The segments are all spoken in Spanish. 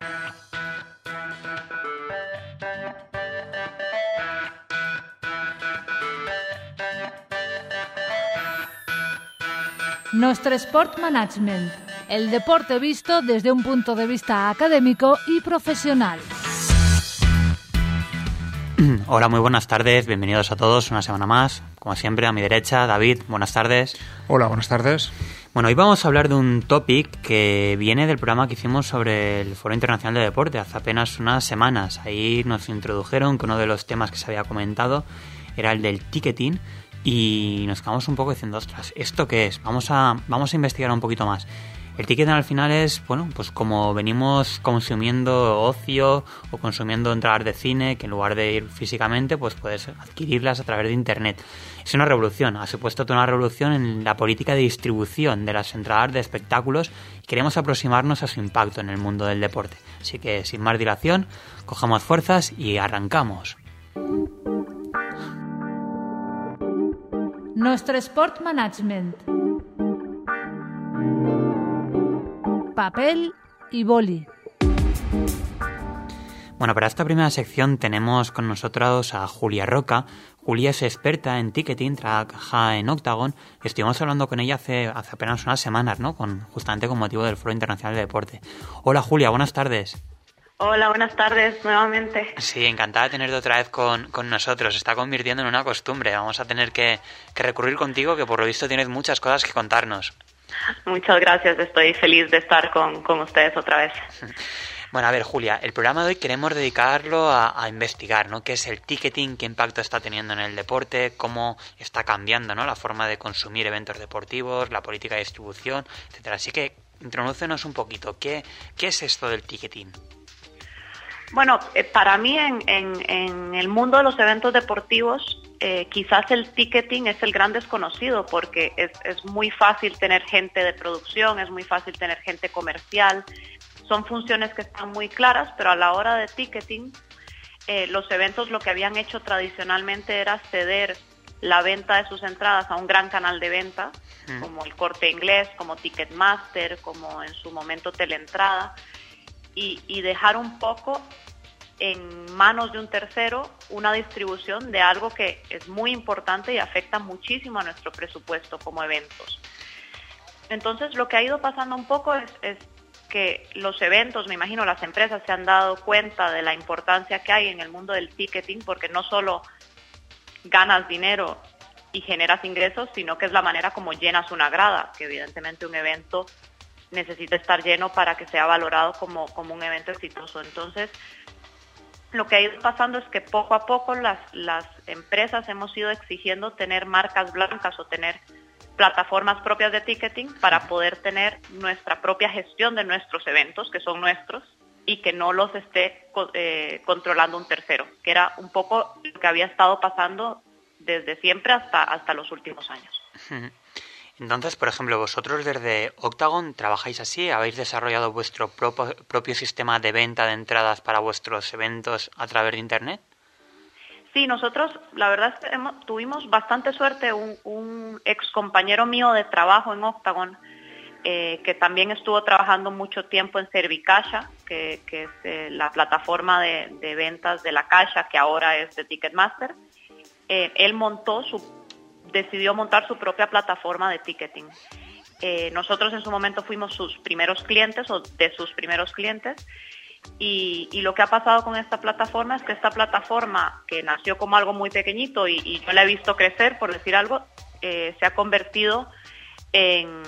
Nuestro Sport Management, el deporte visto desde un punto de vista académico y profesional. Hola, muy buenas tardes, bienvenidos a todos una semana más. Como siempre, a mi derecha, David, buenas tardes. Hola, buenas tardes. Bueno, hoy vamos a hablar de un topic que viene del programa que hicimos sobre el Foro Internacional de Deporte hace apenas unas semanas. Ahí nos introdujeron que uno de los temas que se había comentado era el del ticketing. Y nos quedamos un poco diciendo, ostras, ¿esto qué es? Vamos a investigar un poquito más. El ticketing al final es, bueno, pues como venimos consumiendo ocio o consumiendo entradas de cine, que en lugar de ir físicamente, pues puedes adquirirlas a través de internet. Es una revolución, ha supuesto toda una revolución en la política de distribución de las entradas de espectáculos y queremos aproximarnos a su impacto en el mundo del deporte. Así que, sin más dilación, cojamos fuerzas y arrancamos. Nuestro Sport Management. Papel y boli. Bueno, para esta primera sección tenemos con nosotros a Julia Roca. Julia es experta en ticketing, trabaja en Octagon. Estuvimos hablando con ella hace apenas unas semanas, ¿no? Justamente con motivo del Foro Internacional de Deporte. Hola Julia, buenas tardes. Hola, buenas tardes nuevamente. Sí, encantada de tenerte otra vez con nosotros. Se está convirtiendo en una costumbre. Vamos a tener que recurrir contigo, que por lo visto tienes muchas cosas que contarnos. Muchas gracias, estoy feliz de estar con ustedes otra vez. Bueno, a ver, Julia, el programa de hoy queremos dedicarlo a investigar, ¿no? ¿Qué es el ticketing? ¿Qué impacto está teniendo en el deporte? ¿Cómo está cambiando, ¿no? La forma de consumir eventos deportivos, la política de distribución, etcétera. Así que, introdúcenos un poquito. ¿Qué es esto del ticketing? Bueno, para mí en el mundo de los eventos deportivos, quizás el ticketing es el gran desconocido porque es muy fácil tener gente de producción, es muy fácil tener gente comercial, son funciones que están muy claras, pero a la hora de ticketing, los eventos lo que habían hecho tradicionalmente era ceder la venta de sus entradas a un gran canal de venta, como el Corte Inglés, como Ticketmaster, como en su momento Teleentrada, y dejar un poco en manos de un tercero una distribución de algo que es muy importante y afecta muchísimo a nuestro presupuesto como eventos. Entonces, lo que ha ido pasando un poco es que los eventos, me imagino las empresas se han dado cuenta de la importancia que hay en el mundo del ticketing, porque no solo ganas dinero y generas ingresos, sino que es la manera como llenas una grada, que evidentemente un evento necesita estar lleno para que sea valorado como un evento exitoso. Entonces, lo que ha ido pasando es que poco a poco las empresas hemos ido exigiendo tener marcas blancas o tener plataformas propias de ticketing para poder tener nuestra propia gestión de nuestros eventos, que son nuestros, y que no los esté controlando un tercero, que era un poco lo que había estado pasando desde siempre hasta los últimos años. Entonces, por ejemplo, vosotros desde Octagon trabajáis así, ¿habéis desarrollado vuestro propio sistema de venta de entradas para vuestros eventos a través de Internet? Sí, nosotros, la verdad es que tuvimos bastante suerte. Un ex compañero mío de trabajo en Octagon, que también estuvo trabajando mucho tiempo en Servicaixa, que es la plataforma de ventas de la Caixa, que ahora es de Ticketmaster. Él decidió montar su propia plataforma de ticketing. Nosotros en su momento fuimos sus primeros clientes o de sus primeros clientes y lo que ha pasado con esta plataforma es que esta plataforma, que nació como algo muy pequeñito y yo la he visto crecer, por decir algo, se ha convertido en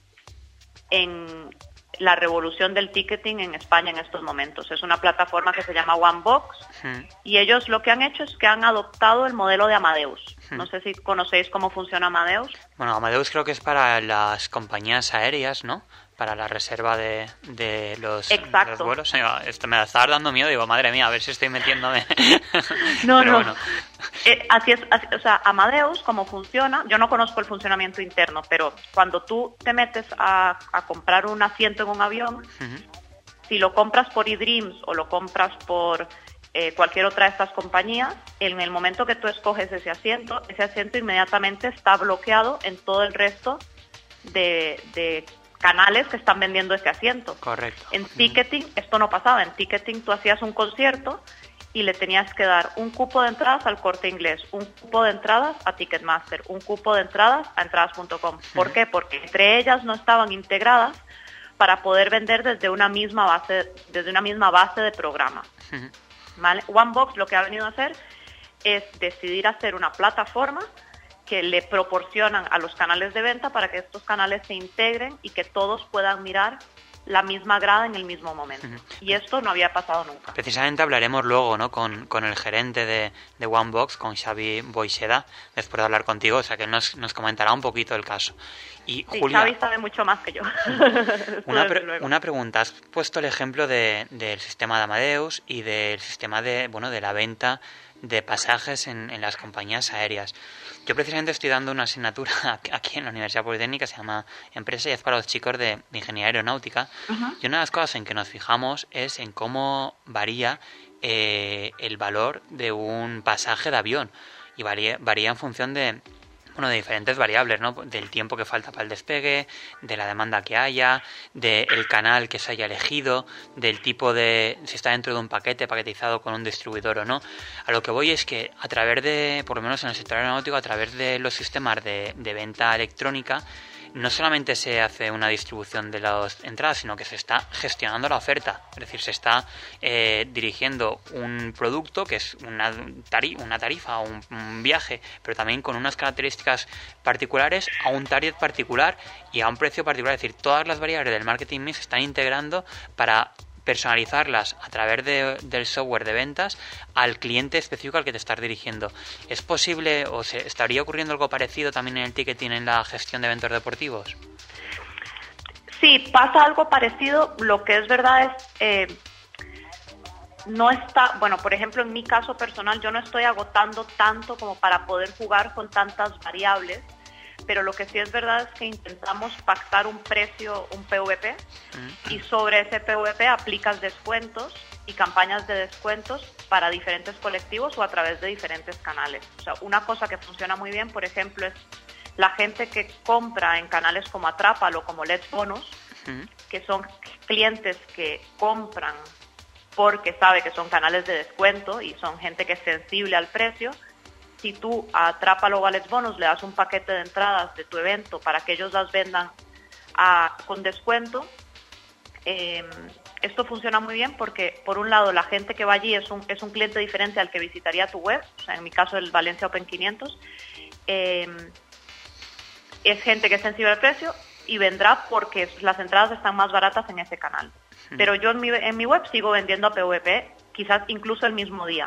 la revolución del ticketing en España en estos momentos. Es una plataforma que se llama OneBox y ellos lo que han hecho es que han adoptado el modelo de Amadeus. No sé si conocéis cómo funciona Amadeus. Bueno, Amadeus creo que es para las compañías aéreas, ¿no? Para la reserva de los vuelos. Esto me estaba dando miedo, digo, madre mía, a ver si estoy metiéndome. No. Bueno. Así es, o sea, Amadeus, cómo funciona, yo no conozco el funcionamiento interno, pero cuando tú te metes a comprar un asiento en un avión, si lo compras por eDreams o lo compras por cualquier otra de estas compañías, en el momento que tú escoges ese asiento inmediatamente está bloqueado en todo el resto de canales que están vendiendo ese asiento. Correcto. En ticketing esto no pasaba. En ticketing tú hacías un concierto y le tenías que dar un cupo de entradas al Corte Inglés, un cupo de entradas a Ticketmaster, un cupo de entradas a entradas.com. ¿Por qué? Porque entre ellas no estaban integradas para poder vender desde una misma base de programa. ¿Vale? OneBox lo que ha venido a hacer es decidir hacer una plataforma que le proporcionan a los canales de venta para que estos canales se integren y que todos puedan mirar la misma grada en el mismo momento. Y esto no había pasado nunca. Precisamente hablaremos luego, ¿no?, con el gerente de OneBox, con Xavi Boixeda, después de hablar contigo, o sea que nos comentará un poquito el caso. Y sí, Julia, Xavi sabe mucho más que yo. una pregunta. Has puesto el ejemplo del sistema de Amadeus y del sistema de la venta de pasajes en las compañías aéreas. Yo precisamente estoy dando una asignatura aquí en la Universidad Politécnica, se llama Empresa, y es para los chicos de Ingeniería Aeronáutica. Y una de las cosas en que nos fijamos es en cómo varía el valor de un pasaje de avión. Y varía en función de diferentes variables, ¿no? Del tiempo que falta para el despegue, de la demanda que haya, del canal que se haya elegido, del tipo de si está dentro de un paquete paquetizado con un distribuidor o no. A lo que voy es que a través de, por lo menos en el sector aeronáutico, a través de los sistemas de venta electrónica, no solamente se hace una distribución de las entradas, sino que se está gestionando la oferta. Es decir, se está dirigiendo un producto que es una tarifa o un viaje, pero también con unas características particulares a un target particular y a un precio particular. Es decir, todas las variables del marketing mix se están integrando para personalizarlas a través del software de ventas al cliente específico al que te estás dirigiendo. ¿Es posible o se estaría ocurriendo algo parecido también en el ticketing, en la gestión de eventos deportivos? Sí, pasa algo parecido. Lo que es verdad es no está, bueno, por ejemplo, en mi caso personal, yo no estoy agotando tanto como para poder jugar con tantas variables, pero lo que sí es verdad es que intentamos pactar un precio, un PVP, y sobre ese PVP aplicas descuentos y campañas de descuentos para diferentes colectivos o a través de diferentes canales. O sea, una cosa que funciona muy bien, por ejemplo, es la gente que compra en canales como Atrápalo o como Let's Bonus, que son clientes que compran porque sabe que son canales de descuento y son gente que es sensible al precio. Si tú a Atrápalo o a Let's Bonus le das un paquete de entradas de tu evento para que ellos las vendan con descuento, esto funciona muy bien porque, por un lado, la gente que va allí es un cliente diferente al que visitaría tu web. O sea, en mi caso, el Valencia Open 500, es gente que es sensible al precio y vendrá porque las entradas están más baratas en ese canal. Pero yo en mi web sigo vendiendo a PVP, quizás incluso el mismo día.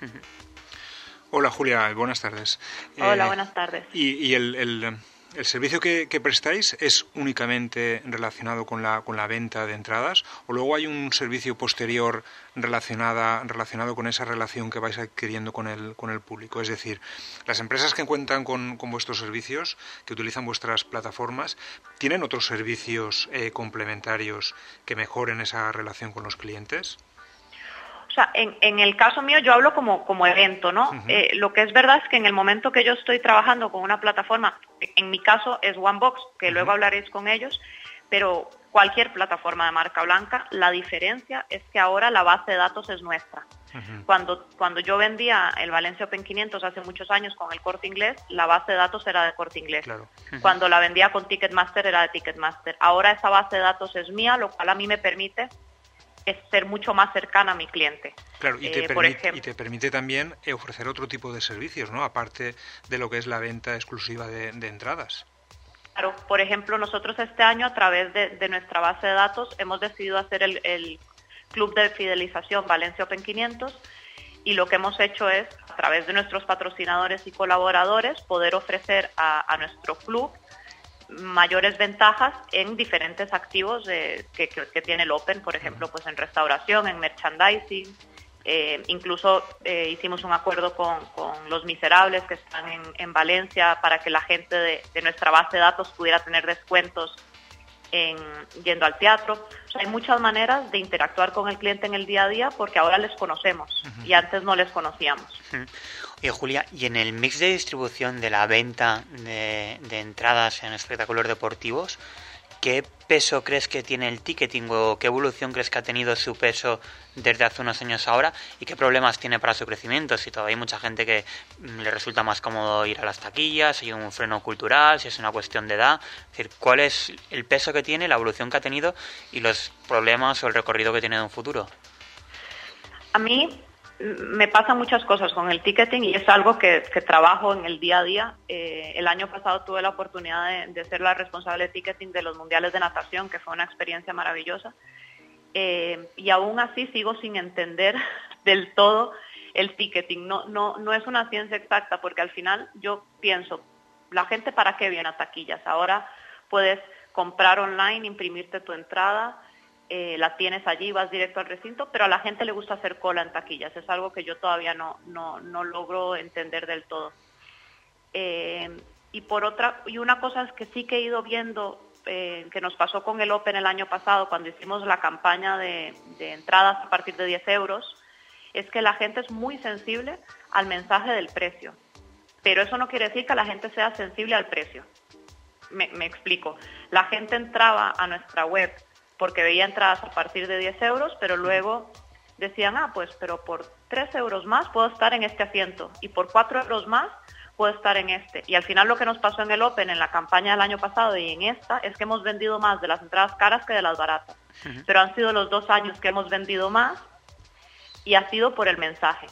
Hola Julia, buenas tardes. Hola, buenas tardes. ¿Y el servicio que prestáis es únicamente relacionado con la venta de entradas o luego hay un servicio posterior relacionado con esa relación que vais adquiriendo con el público? Es decir, las empresas que cuentan con vuestros servicios, que utilizan vuestras plataformas, ¿tienen otros servicios complementarios que mejoren esa relación con los clientes? O sea, en el caso mío yo hablo como evento, ¿no? Lo que es verdad es que en el momento que yo estoy trabajando con una plataforma, en mi caso es OneBox, que luego hablaréis con ellos, pero cualquier plataforma de marca blanca, la diferencia es que ahora la base de datos es nuestra. Cuando yo vendía el Valencia Open 500 hace muchos años con el Corte Inglés, la base de datos era de Corte Inglés. Claro. Cuando la vendía con Ticketmaster era de Ticketmaster. Ahora esa base de datos es mía, lo cual a mí me permite es ser mucho más cercana a mi cliente. Claro, y te permite también ofrecer otro tipo de servicios, ¿no? Aparte de lo que es la venta exclusiva de entradas. Claro, por ejemplo, nosotros este año a través de nuestra base de datos hemos decidido hacer el club de fidelización Valencia Open 500 y lo que hemos hecho es, a través de nuestros patrocinadores y colaboradores, poder ofrecer a nuestro club mayores ventajas en diferentes activos que tiene el Open, por ejemplo, pues en restauración, en merchandising, incluso hicimos un acuerdo con Los Miserables que están en Valencia para que la gente de nuestra base de datos pudiera tener descuentos yendo al teatro. O sea, hay muchas maneras de interactuar con el cliente en el día a día porque ahora les conocemos y antes no les conocíamos. Oye, Julia, y en el mix de distribución de la venta de entradas en espectáculos deportivos, ¿qué peso crees que tiene el ticketing o qué evolución crees que ha tenido su peso desde hace unos años ahora y qué problemas tiene para su crecimiento? Si todavía hay mucha gente que le resulta más cómodo ir a las taquillas, si hay un freno cultural, si es una cuestión de edad. Es decir, ¿cuál es el peso que tiene, la evolución que ha tenido y los problemas o el recorrido que tiene en un futuro? A mí me pasan muchas cosas con el ticketing y es algo que trabajo en el día a día. El año pasado tuve la oportunidad de ser la responsable de ticketing de los mundiales de natación, que fue una experiencia maravillosa. Y aún así sigo sin entender del todo el ticketing. No es una ciencia exacta, porque al final yo pienso, ¿la gente para qué viene a taquillas? Ahora puedes comprar online, imprimirte tu entrada, la tienes allí, vas directo al recinto, pero a la gente le gusta hacer cola en taquillas. Es algo que yo todavía no logro entender del todo. Y una cosa es que sí que he ido viendo, que nos pasó con el Open el año pasado, cuando hicimos la campaña de entradas a partir de 10 euros, es que la gente es muy sensible al mensaje del precio. Pero eso no quiere decir que la gente sea sensible al precio. Me explico. La gente entraba a nuestra web porque veía entradas a partir de 10 euros, pero luego decían, pero por 3 euros más puedo estar en este asiento y por 4 euros más puedo estar en este. Y al final lo que nos pasó en el Open, en la campaña del año pasado y en esta, es que hemos vendido más de las entradas caras que de las baratas. Uh-huh. Pero han sido los 2 años que hemos vendido más y ha sido por el mensaje.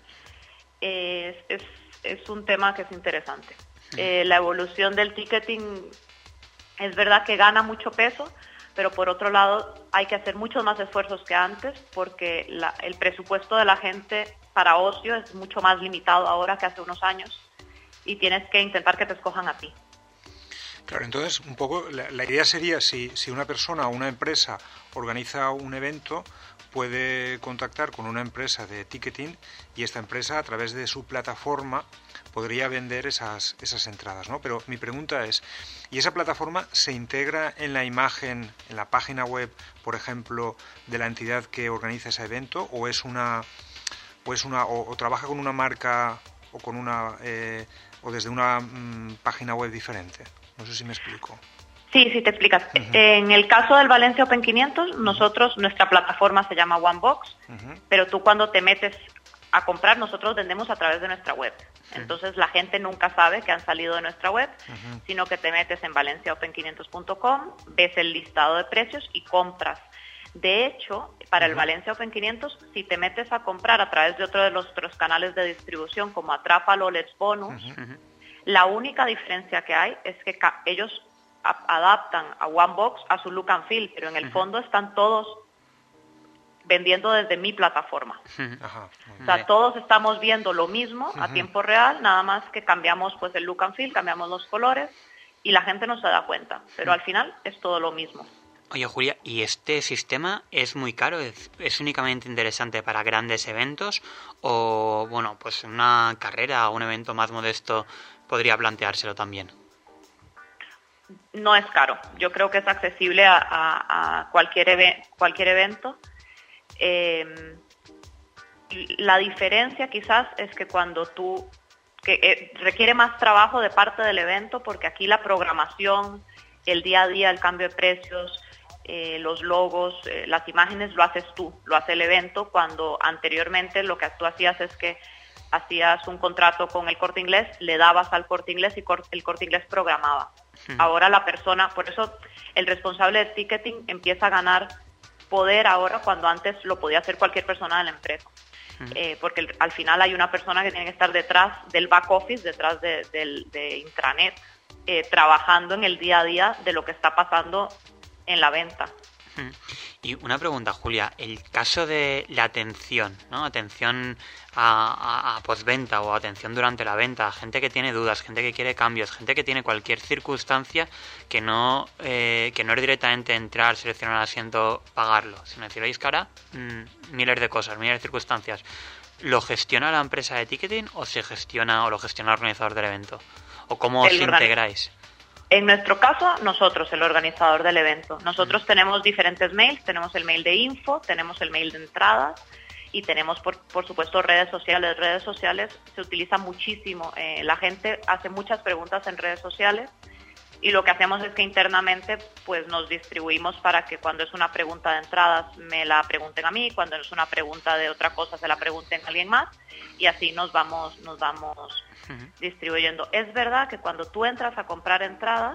Es un tema que es interesante. Uh-huh. La evolución del ticketing es verdad que gana mucho peso, pero por otro lado hay que hacer muchos más esfuerzos que antes porque el presupuesto de la gente para ocio es mucho más limitado ahora que hace unos años y tienes que intentar que te escojan a ti. Claro, entonces un poco la idea sería si una persona o una empresa organiza un evento, puede contactar con una empresa de ticketing y esta empresa a través de su plataforma podría vender esas entradas, ¿no? Pero mi pregunta es, ¿y esa plataforma se integra en la imagen, en la página web, por ejemplo, de la entidad que organiza ese evento, o o trabaja con una marca o con o desde una página web diferente? No sé si me explico. Sí, te explicas. Uh-huh. En el caso del Valencia Open 500, nuestra plataforma se llama OneBox, uh-huh, pero tú cuando te metes a comprar, nosotros vendemos a través de nuestra web. Sí. Entonces la gente nunca sabe que han salido de nuestra web, uh-huh, sino que te metes en valenciaopen500.com, ves el listado de precios y compras. De hecho, para el Valencia Open 500, si te metes a comprar a través de otro de nuestros canales de distribución, como Atrápalo, Let's Bonus, uh-huh, la única diferencia que hay es que ellos adaptan a OneBox a su look and feel, pero en el fondo están todos vendiendo desde mi plataforma. Ajá. O sea, todos estamos viendo lo mismo a tiempo real, nada más que cambiamos pues el look and feel, cambiamos los colores y la gente no se da cuenta, pero al final es todo lo mismo. Oye, Julia, ¿y este sistema es muy caro? ¿Es únicamente interesante para grandes eventos? ¿O, bueno, pues una carrera o un evento más modesto podría planteárselo también? No es caro. Yo creo que es accesible a cualquier evento. La diferencia quizás es que cuando requiere más trabajo de parte del evento, porque aquí la programación, el día a día, el cambio de precios, los logos, las imágenes lo haces tú, lo hace el evento, cuando anteriormente lo que tú hacías es que hacías un contrato con el Corte Inglés, le dabas al Corte Inglés y el Corte Inglés programaba. Ahora la persona, por eso el responsable de ticketing empieza a ganar poder ahora cuando antes lo podía hacer cualquier persona de la empresa. Porque al final hay una persona que tiene que estar detrás del back office, detrás de intranet, trabajando en el día a día de lo que está pasando en la venta. Y una pregunta, Julia, el caso de la atención, ¿no? Atención a postventa o atención durante la venta, gente que tiene dudas, gente que quiere cambios, gente que tiene cualquier circunstancia que no es directamente entrar, seleccionar el asiento, pagarlo, sino decir, oye, es que ahora miles de cosas, miles de circunstancias. ¿Lo gestiona la empresa de ticketing o lo gestiona el organizador del evento? ¿O cómo os integráis? En nuestro caso, nosotros, el organizador del evento. Nosotros tenemos diferentes mails, tenemos el mail de info, tenemos el mail de entradas y tenemos, por supuesto, redes sociales. Redes sociales se utilizan muchísimo. La gente hace muchas preguntas en redes sociales y lo que hacemos es que internamente pues nos distribuimos para que cuando es una pregunta de entradas me la pregunten a mí, cuando es una pregunta de otra cosa se la pregunten a alguien más, y así nos vamos distribuyendo. Es verdad que cuando tú entras a comprar entradas,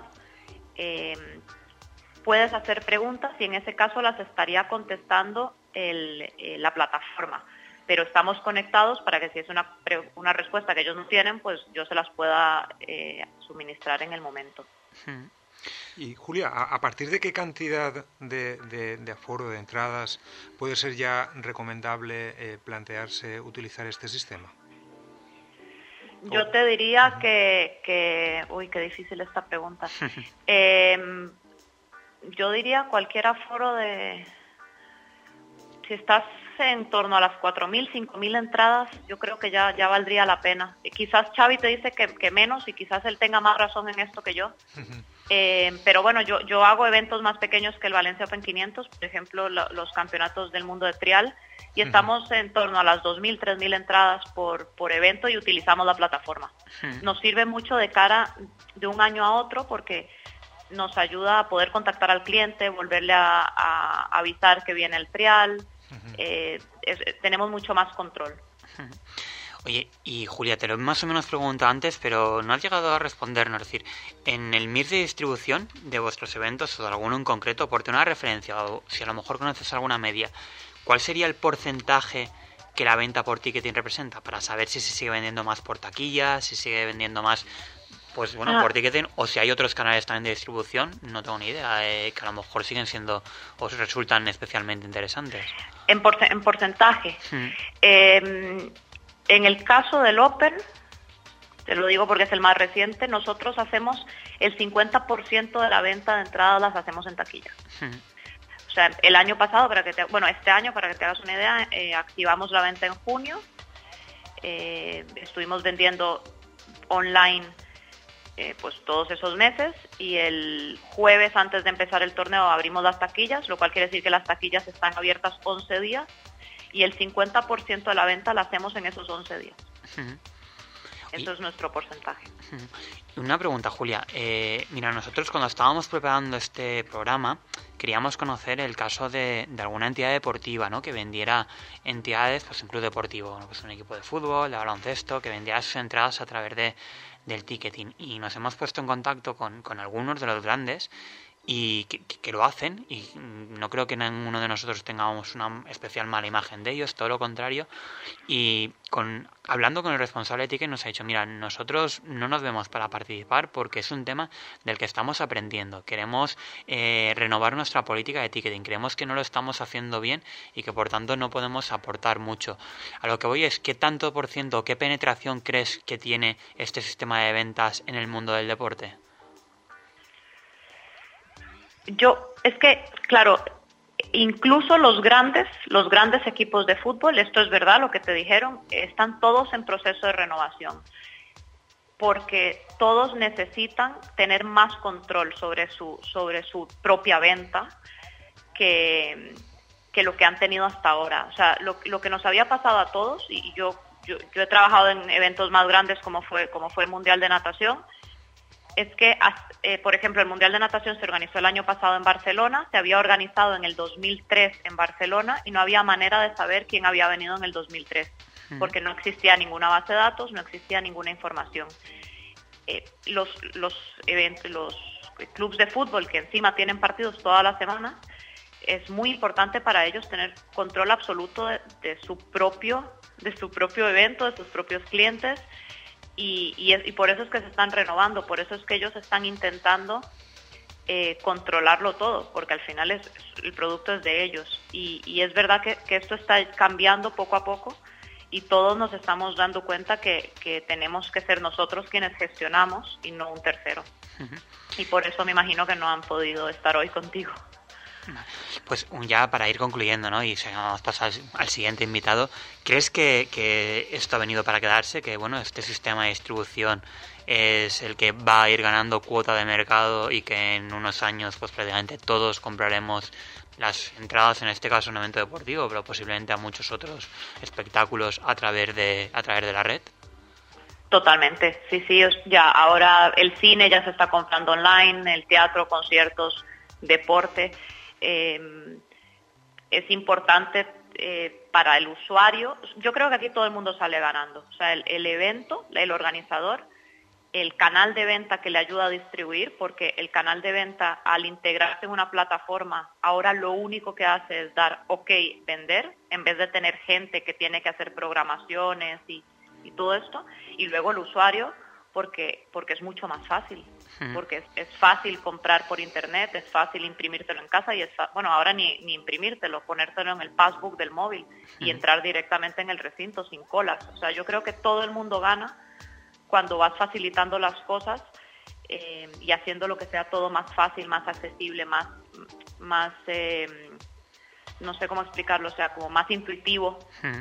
puedes hacer preguntas y en ese caso las estaría contestando la plataforma, pero estamos conectados para que si es una respuesta que ellos no tienen, pues yo se las pueda suministrar en el momento. Y Julia, ¿a partir de qué cantidad de aforo, de entradas, puede ser ya recomendable plantearse utilizar este sistema? Yo te diría que... Uy, qué difícil esta pregunta. Yo diría cualquier aforo de... Si estás en torno a las 4.000, 5.000 entradas, yo creo que ya valdría la pena. Y quizás Xavi te dice que menos y quizás él tenga más razón en esto que yo. Pero bueno, yo hago eventos más pequeños que el Valencia Open 500, por ejemplo, los campeonatos del mundo de trial, y estamos en torno a las 2.000, 3.000 entradas por evento y utilizamos la plataforma. Nos sirve mucho de cara de un año a otro porque nos ayuda a poder contactar al cliente, volverle a avisar que viene el trial. Tenemos mucho más control. Oye, y Julia, te lo he más o menos preguntado antes, pero no has llegado a respondernos. Es decir, en el MIR de distribución de vuestros eventos o de alguno en concreto, por tener una referencia, o si a lo mejor conoces alguna media, ¿cuál sería el porcentaje que la venta por ticketing representa? Para saber si se sigue vendiendo más por taquilla, si sigue vendiendo más, pues bueno, por ticketing, o si hay otros canales también de distribución, no tengo ni idea, que a lo mejor siguen siendo o resultan especialmente interesantes. En porcentaje. En el caso del Open, te lo digo porque es el más reciente, nosotros hacemos el 50% de la venta de entradas las hacemos en taquilla. O sea, el año pasado, este año, para que te hagas una idea, activamos la venta en junio, estuvimos vendiendo online pues todos esos meses, y el jueves antes de empezar el torneo abrimos las taquillas, lo cual quiere decir que las taquillas están abiertas 11 días y el 50% de la venta la hacemos en esos 11 días. Eso es nuestro porcentaje. Una pregunta, Julia. Mira, nosotros cuando estábamos preparando este programa queríamos conocer el caso de alguna entidad deportiva, ¿no? Que vendiera entidades, pues un club deportivo, ¿no? Pues un equipo de fútbol, de baloncesto, que vendiera sus entradas a través del ticketing. Y nos hemos puesto en contacto con algunos de los grandes y que lo hacen, y no creo que ninguno de nosotros tengamos una especial mala imagen de ellos, todo lo contrario. Y hablando con el responsable de ticket nos ha dicho, mira, nosotros no nos vemos para participar porque es un tema del que estamos aprendiendo, queremos renovar nuestra política de ticketing, creemos que no lo estamos haciendo bien y que por tanto no podemos aportar mucho. A lo que voy es, ¿qué tanto por ciento, qué penetración crees que tiene este sistema de ventas en el mundo del deporte? Es que, claro, incluso los grandes equipos de fútbol, esto es verdad lo que te dijeron, están todos en proceso de renovación, porque todos necesitan tener más control sobre su propia venta que lo que han tenido hasta ahora. O sea, lo que nos había pasado a todos, y yo he trabajado en eventos más grandes como fue el Mundial de Natación, es que, por ejemplo, el Mundial de Natación se organizó el año pasado en Barcelona, se había organizado en el 2003 en Barcelona y no había manera de saber quién había venido en el 2003, porque no existía ninguna base de datos, no existía ninguna información. Los clubes de fútbol que encima tienen partidos todas las semanas, es muy importante para ellos tener control absoluto de su propio evento, de sus propios clientes. Y por eso es que se están renovando, por eso es que ellos están intentando controlarlo todo, porque al final el producto es de ellos. Y es verdad que esto está cambiando poco a poco y todos nos estamos dando cuenta que tenemos que ser nosotros quienes gestionamos y no un tercero. Y por eso me imagino que no han podido estar hoy contigo. Pues ya para ir concluyendo, ¿no? Y si vamos a pasar al siguiente invitado, ¿crees que esto ha venido para quedarse? Que bueno, este sistema de distribución es el que va a ir ganando cuota de mercado y que en unos años pues prácticamente todos compraremos las entradas, en este caso un evento deportivo, pero posiblemente a muchos otros espectáculos a través de la red. Totalmente, sí, ya ahora el cine ya se está comprando online, el teatro, conciertos, deporte. Es importante para el usuario. Yo creo que aquí todo el mundo sale ganando. O sea, el evento, el organizador, el canal de venta que le ayuda a distribuir, porque el canal de venta, al integrarse en una plataforma, ahora lo único que hace es dar OK, vender, en vez de tener gente que tiene que hacer programaciones y todo esto. Y luego el usuario, porque es mucho más fácil. Porque es fácil comprar por internet, es fácil imprimírtelo en casa y ahora ni imprimírtelo, ponértelo en el passbook del móvil y entrar directamente en el recinto sin colas. O sea, yo creo que todo el mundo gana cuando vas facilitando las cosas y haciendo lo que sea todo más fácil, más accesible, más no sé cómo explicarlo, o sea, como más intuitivo.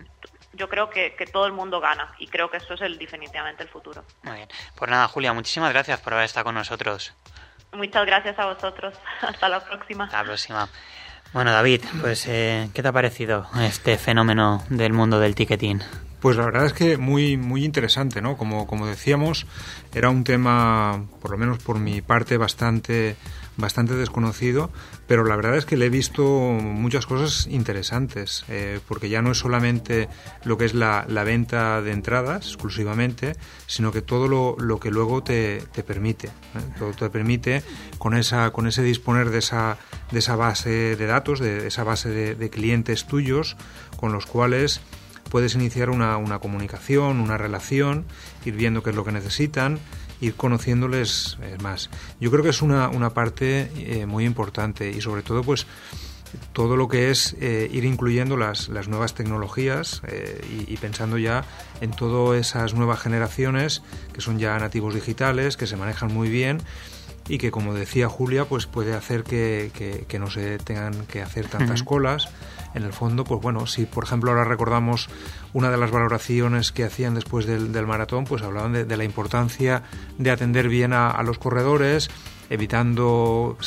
Yo creo que todo el mundo gana y creo que eso es definitivamente el futuro. Muy bien. Pues nada, Julia, muchísimas gracias por haber estado con nosotros. Muchas gracias a vosotros. Hasta la próxima. Hasta la próxima. Bueno, David, pues ¿qué te ha parecido este fenómeno del mundo del ticketing? Pues la verdad es que muy interesante, ¿no? Como decíamos, era un tema, por lo menos por mi parte, bastante desconocido, pero la verdad es que le he visto muchas cosas interesantes, porque ya no es solamente lo que es la venta de entradas exclusivamente, sino que todo lo que luego te permite, todo te permite con ese disponer de esa base de datos, de esa base de clientes tuyos, con los cuales puedes iniciar una comunicación, una relación, ir viendo qué es lo que necesitan, ir conociéndoles más. Yo creo que es una parte muy importante y sobre todo pues todo lo que es ir incluyendo las nuevas tecnologías y pensando ya en todas esas nuevas generaciones que son ya nativos digitales, que se manejan muy bien y que, como decía Julia, pues puede hacer que no se tengan que hacer tantas colas. En el fondo, pues bueno, si por ejemplo ahora recordamos una de las valoraciones que hacían después del maratón, pues hablaban de la importancia de atender bien a los corredores, evitando,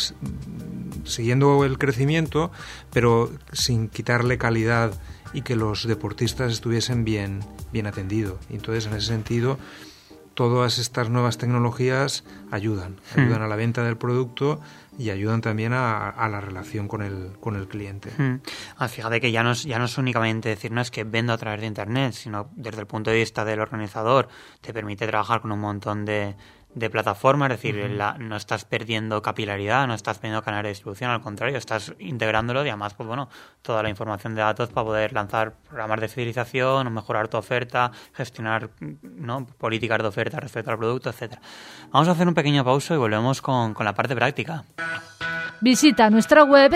siguiendo el crecimiento, pero sin quitarle calidad y que los deportistas estuviesen bien atendidos. Y entonces, en ese sentido, todas estas nuevas tecnologías ayudan a la venta del producto y ayudan también a la relación con el cliente. Fíjate que ya no es únicamente decir, no es que vendo a través de Internet, sino desde el punto de vista del organizador te permite trabajar con un montón de plataformas, es decir, no estás perdiendo capilaridad, no estás perdiendo canales de distribución, al contrario, estás integrándolo y además, pues bueno, toda la información de datos para poder lanzar programas de fidelización o mejorar tu oferta, gestionar, ¿no?, políticas de oferta respecto al producto, etcétera. Vamos a hacer un pequeño pausa y volvemos con la parte práctica. Visita nuestra web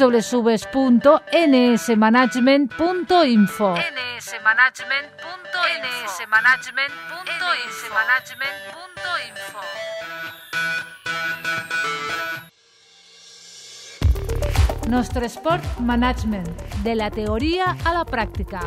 www.nsmanagement.info. Nostre Sport Management, de la teoría a la práctica.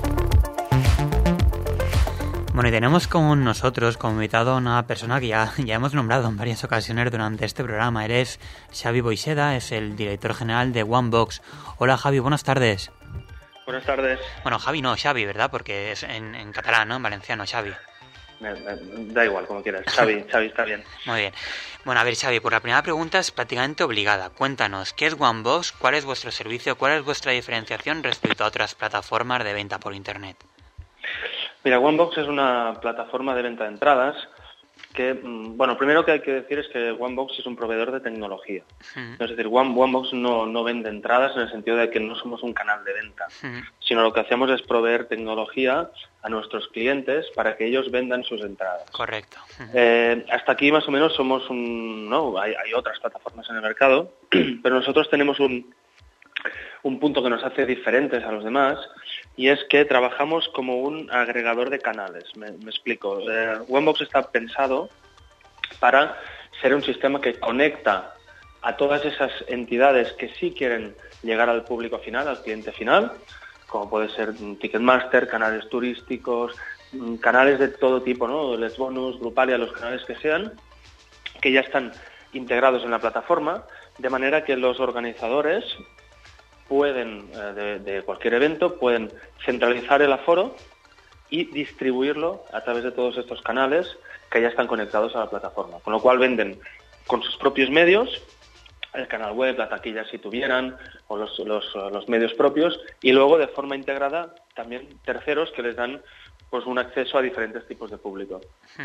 Bueno, y tenemos con nosotros como invitado a una persona que ya hemos nombrado en varias ocasiones durante este programa. Eres Xavi Boixeda, es el director general de OneBox. Hola Javi, buenas tardes. Buenas tardes. Bueno, Javi no, Xavi, ¿verdad? Porque es en catalán, ¿no? En valenciano, Xavi. Da igual, como quieras. Xavi está bien. Muy bien. Bueno, a ver, Xavi, pues la primera pregunta es prácticamente obligada. Cuéntanos, ¿qué es OneBox? ¿Cuál es vuestro servicio? ¿Cuál es vuestra diferenciación respecto a otras plataformas de venta por Internet? Mira, OneBox es una plataforma de venta de entradas que, bueno, primero que hay que decir es que OneBox es un proveedor de tecnología. Es decir, OneBox no vende entradas en el sentido de que no somos un canal de venta, sino lo que hacemos es proveer tecnología a nuestros clientes para que ellos vendan sus entradas. Correcto. Hasta aquí más o menos somos hay otras plataformas en el mercado, pero nosotros tenemos un punto que nos hace diferentes a los demás, y es que trabajamos como un agregador de canales. Me explico. OneBox está pensado para ser un sistema que conecta a todas esas entidades que sí quieren llegar al público final, al cliente final, como puede ser Ticketmaster, canales turísticos, canales de todo tipo, ¿no? Let's Bonus, Grupalia, los canales que sean, que ya están integrados en la plataforma, de manera que los organizadores pueden, de cualquier evento, pueden centralizar el aforo y distribuirlo a través de todos estos canales que ya están conectados a la plataforma. Con lo cual venden con sus propios medios, el canal web, la taquilla si tuvieran, o los medios propios, y luego de forma integrada también terceros que les dan pues un acceso a diferentes tipos de público.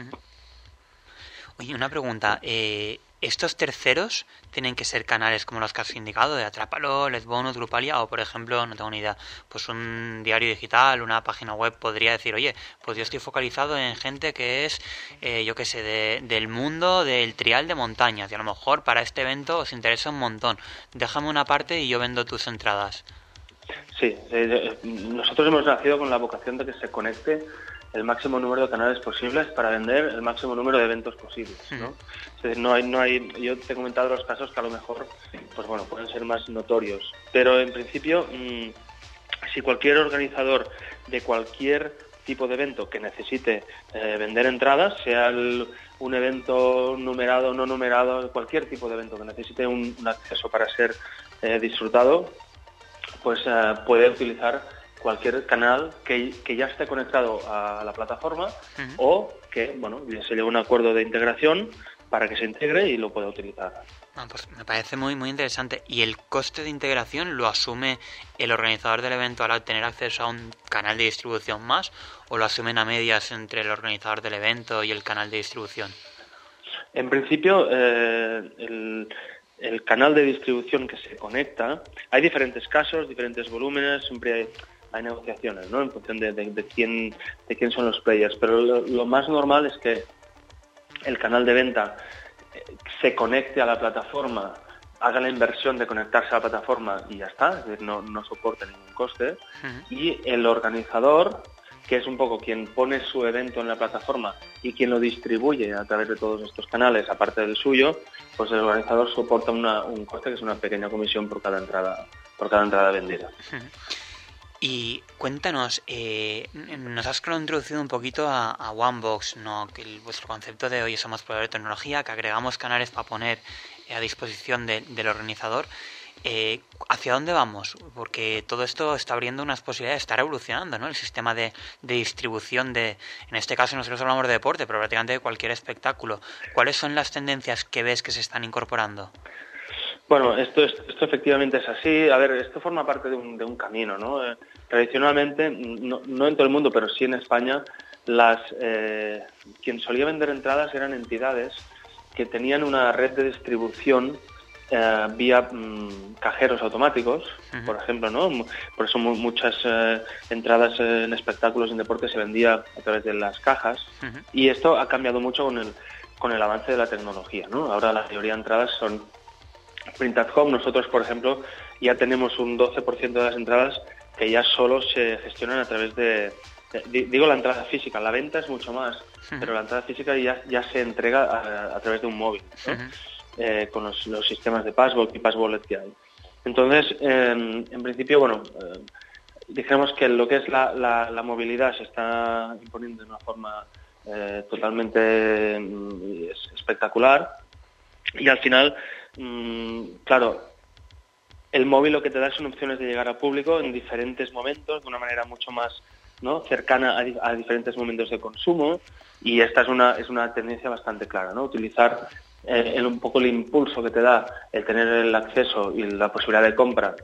Oye, una pregunta. ¿Estos terceros tienen que ser canales como los que has indicado, de Atrápalo, Letbonus, Grupalia, o por ejemplo, no tengo ni idea, pues un diario digital, una página web podría decir, oye, pues yo estoy focalizado en gente que es, yo qué sé, del mundo del trial de montañas, y a lo mejor para este evento os interesa un montón. Déjame una parte y yo vendo tus entradas. Sí, nosotros hemos nacido con la vocación de que se conecte el máximo número de canales posibles para vender el máximo número de eventos posibles, ¿no? Es decir, no hay, yo te he comentado los casos que a lo mejor, pues bueno, pueden ser más notorios, pero en principio, si cualquier organizador de cualquier tipo de evento que necesite vender entradas, sea un evento numerado o no numerado, cualquier tipo de evento que necesite un acceso para ser disfrutado, pues puede utilizar cualquier canal que ya esté conectado a la plataforma o que, bueno, se lleve un acuerdo de integración para que se integre y lo pueda utilizar. Pues me parece muy muy interesante. ¿Y el coste de integración lo asume el organizador del evento al tener acceso a un canal de distribución más, o lo asumen a medias entre el organizador del evento y el canal de distribución? En principio, el canal de distribución que se conecta, hay diferentes casos, diferentes volúmenes, siempre hay negociaciones, ¿no? En función de quién son los players, pero lo más normal es que el canal de venta se conecte a la plataforma, haga la inversión de conectarse a la plataforma y ya está, es decir, no soporte ningún coste, y el organizador, que es un poco quien pone su evento en la plataforma y quien lo distribuye a través de todos estos canales, aparte del suyo, pues el organizador soporta un coste que es una pequeña comisión por cada entrada vendida. Y cuéntanos, nos has introducido un poquito a OneBox, ¿no? Que vuestro concepto de hoy somos proveedor de tecnología, que agregamos canales para poner a disposición del organizador. ¿Hacia dónde vamos? Porque todo esto está abriendo unas posibilidades, está evolucionando, ¿no? El sistema de distribución en este caso nosotros hablamos de deporte, pero prácticamente de cualquier espectáculo. ¿Cuáles son las tendencias que ves que se están incorporando? Bueno, esto efectivamente es así. A ver, esto forma parte de un camino, ¿no? Tradicionalmente, no en todo el mundo, pero sí en España, quien solía vender entradas eran entidades que tenían una red de distribución vía cajeros automáticos, por ejemplo, ¿no? Por eso muchas entradas en espectáculos, en deporte, se vendía a través de las cajas, y esto ha cambiado mucho con el avance de la tecnología, ¿no? Ahora la mayoría de entradas son print at home. Nosotros, por ejemplo, ya tenemos un 12% de las entradas que ya solo se gestionan a través digo la entrada física, la venta es mucho más, pero la entrada física ya se entrega a través de un móvil, ¿no? Con los sistemas de Passbook y Passwallet que hay. Entonces, en principio, bueno, dijéramos que lo que es la movilidad se está imponiendo de una forma totalmente espectacular, y al final, claro, el móvil lo que te da son opciones de llegar al público en diferentes momentos, de una manera mucho más, ¿no?, cercana a diferentes momentos de consumo, y esta es una tendencia bastante clara, ¿no? Utilizar un poco el impulso que te da el tener el acceso y la posibilidad de compra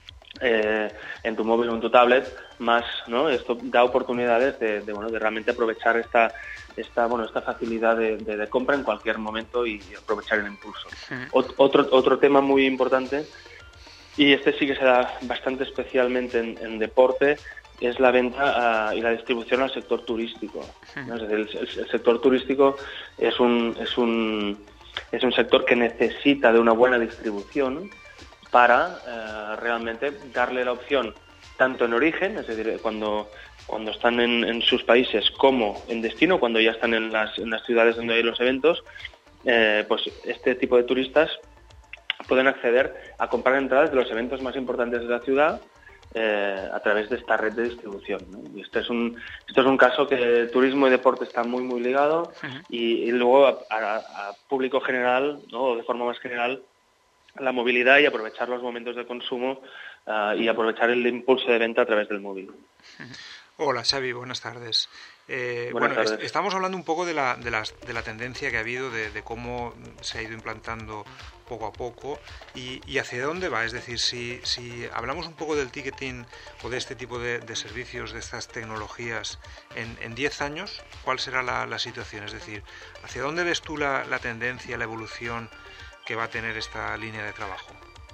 en tu móvil o en tu tablet, más, ¿no? Esto da oportunidades de realmente aprovechar esta facilidad de compra en cualquier momento y aprovechar el impulso. Otro tema muy importante, y este sí que se da bastante especialmente en deporte, es la venta y la distribución al sector turístico, ¿no? Es decir, el sector turístico es un sector que necesita de una buena distribución para realmente darle la opción tanto en origen, es decir, cuando están en sus países, como en destino, cuando ya están en las ciudades donde hay los eventos, pues este tipo de turistas pueden acceder a comprar entradas de los eventos más importantes de la ciudad a través de esta red de distribución, ¿no? Y esto es un caso que turismo y deporte están muy muy ligados, y luego a público general, ¿no?, de forma más general, la movilidad y aprovechar los momentos de consumo y aprovechar el impulso de venta a través del móvil. Hola Xavi, buenas tardes. Buenas tardes. Estamos hablando un poco de la tendencia que ha habido, de cómo se ha ido implantando poco a poco y hacia dónde va. Es decir, si hablamos un poco del ticketing o de este tipo de servicios, de estas tecnologías, en 10 años, ¿cuál será la situación? Es decir, ¿hacia dónde ves tú la tendencia, la evolución que va a tener esta línea de trabajo?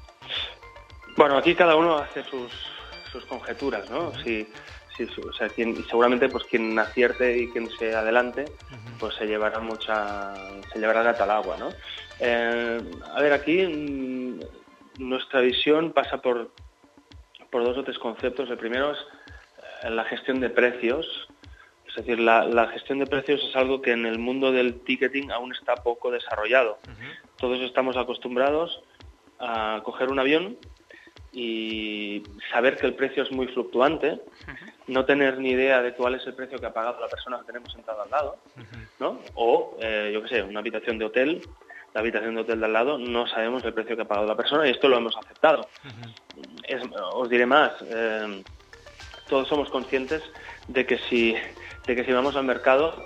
Bueno, aquí cada uno hace sus conjeturas, ¿no? O sea, seguramente pues quien acierte y quien se adelante, pues se llevará el gato al agua, ¿no? A ver, aquí nuestra visión pasa por 2 o 3 conceptos. El primero es la gestión de precios. Es decir, la gestión de precios es algo que en el mundo del ticketing aún está poco desarrollado. Todos estamos acostumbrados a coger un avión y saber que el precio es muy fluctuante, no tener ni idea de cuál es el precio que ha pagado la persona que tenemos sentada al lado, ¿no? O, yo qué sé, una habitación de hotel, la habitación de hotel de al lado, no sabemos el precio que ha pagado la persona y esto lo hemos aceptado. Os diré más, todos somos conscientes de que si vamos al mercado,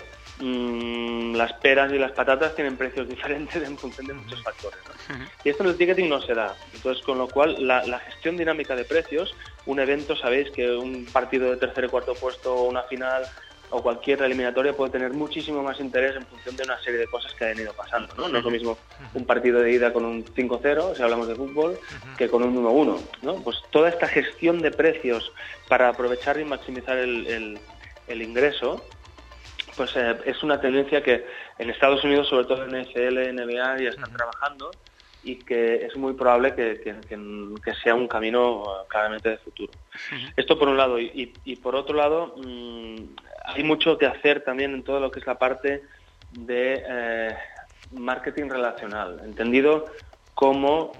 las peras y las patatas tienen precios diferentes en función de muchos factores, ¿no? Y esto en el ticketing no se da. Entonces, con lo cual, la gestión dinámica de precios, un evento, sabéis que un partido de tercer y cuarto puesto o una final o cualquier eliminatoria puede tener muchísimo más interés en función de una serie de cosas que han ido pasando, ¿no? No es lo mismo un partido de ida con un 5-0, si hablamos de fútbol, que con un 1-1, ¿no? Pues toda esta gestión de precios para aprovechar y maximizar el ingreso, pues es una tendencia que en Estados Unidos, sobre todo en NFL, NBA, ya están trabajando y que es muy probable que sea un camino claramente de futuro. Esto por un lado. Y por otro lado, hay mucho que hacer también en todo lo que es la parte de marketing relacional, entendido como,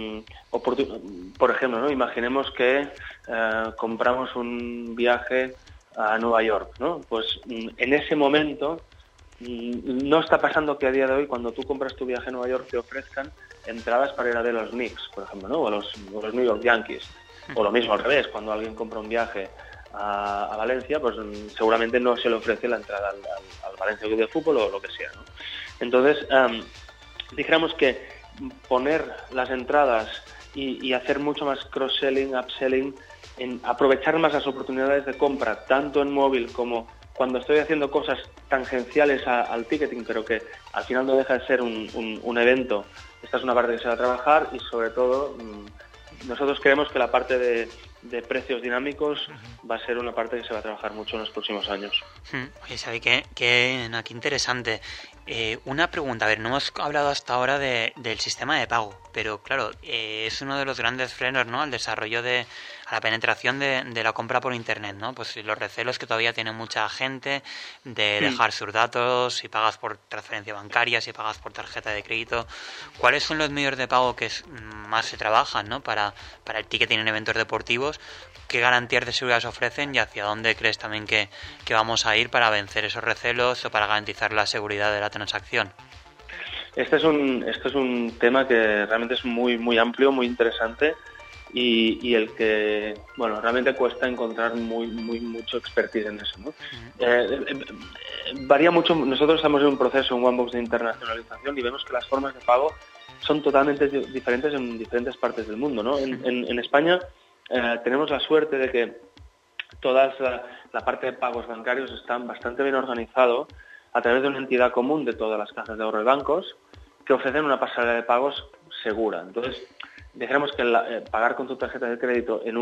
por ejemplo, ¿no? Imaginemos que compramos un viaje a Nueva York, ¿no? Pues en ese momento no está pasando que a día de hoy cuando tú compras tu viaje a Nueva York te ofrezcan entradas para ir a ver a los Knicks, por ejemplo, ¿no? O a los New York Yankees, o lo mismo al revés, cuando alguien compra un viaje a Valencia, pues seguramente no se le ofrece la entrada al Valencia Club de Fútbol o lo que sea, ¿no? Entonces, dijéramos que poner las entradas y hacer mucho más cross-selling, upselling, en aprovechar más las oportunidades de compra, tanto en móvil como cuando estoy haciendo cosas tangenciales al ticketing, pero que al final no deja de ser un evento. Esta es una parte que se va a trabajar y sobre todo nosotros creemos que la parte de precios dinámicos va a ser una parte que se va a trabajar mucho en los próximos años. Oye, ¿sabes qué interesante? Una pregunta, a ver, no hemos hablado hasta ahora del sistema de pago, pero claro, es uno de los grandes frenos, ¿no?, al desarrollo a la penetración de la compra por internet, ¿no? Pues los recelos que todavía tiene mucha gente de dejar sus datos, si pagas por transferencia bancaria, si pagas por tarjeta de crédito. ¿Cuáles son los medios de pago que más se trabajan, ¿no?, para el ticketing en eventos deportivos? ¿Qué garantías de seguridad se ofrecen y hacia dónde crees también que vamos a ir para vencer esos recelos o para garantizar la seguridad de la transacción? Este es un tema que realmente es muy, muy amplio, muy interesante y el que, bueno, realmente cuesta encontrar mucho expertise en eso, ¿no? Varía mucho. Nosotros estamos en un proceso, un OneBox de internacionalización y vemos que las formas de pago son totalmente diferentes en diferentes partes del mundo, ¿no? En España tenemos la suerte de que toda la parte de pagos bancarios están bastante bien organizado a través de una entidad común de todas las cajas de ahorro y bancos que ofrecen una pasarela de pagos segura. Entonces, dijéramos que pagar con tu tarjeta de crédito en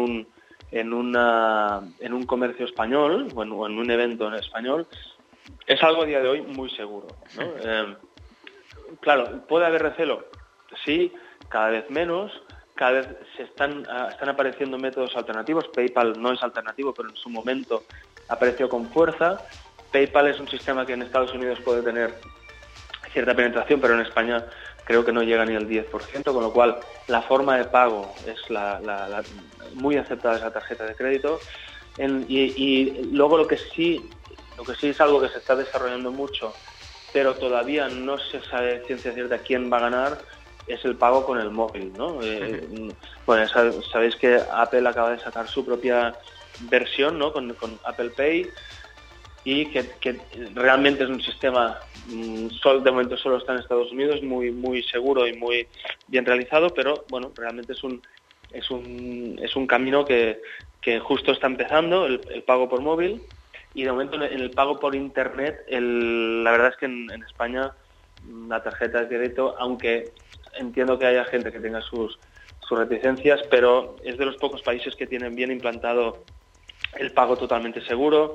un comercio español o en un evento en español es algo a día de hoy muy seguro, ¿no? Claro, ¿puede haber recelo? Sí, cada vez menos. Cada vez están apareciendo métodos alternativos. PayPal no es alternativo, pero en su momento apareció con fuerza. PayPal es un sistema que en Estados Unidos puede tener cierta penetración, pero en España creo que no llega ni al 10%, con lo cual la forma de pago es muy aceptada, es la tarjeta de crédito. Y luego lo que sí es algo que se está desarrollando mucho, pero todavía no se sabe ciencia cierta quién va a ganar, es el pago con el móvil, ¿no? Bueno, sabéis que Apple acaba de sacar su propia versión, ¿no? Con Apple Pay, y que realmente es un sistema, de momento solo está en Estados Unidos, muy seguro y muy bien realizado, pero bueno, realmente es un camino que justo está empezando, el pago por móvil. Y de momento en el pago por internet, la verdad es que en España la tarjeta de crédito, aunque entiendo que haya gente que tenga sus reticencias, pero es de los pocos países que tienen bien implantado el pago totalmente seguro.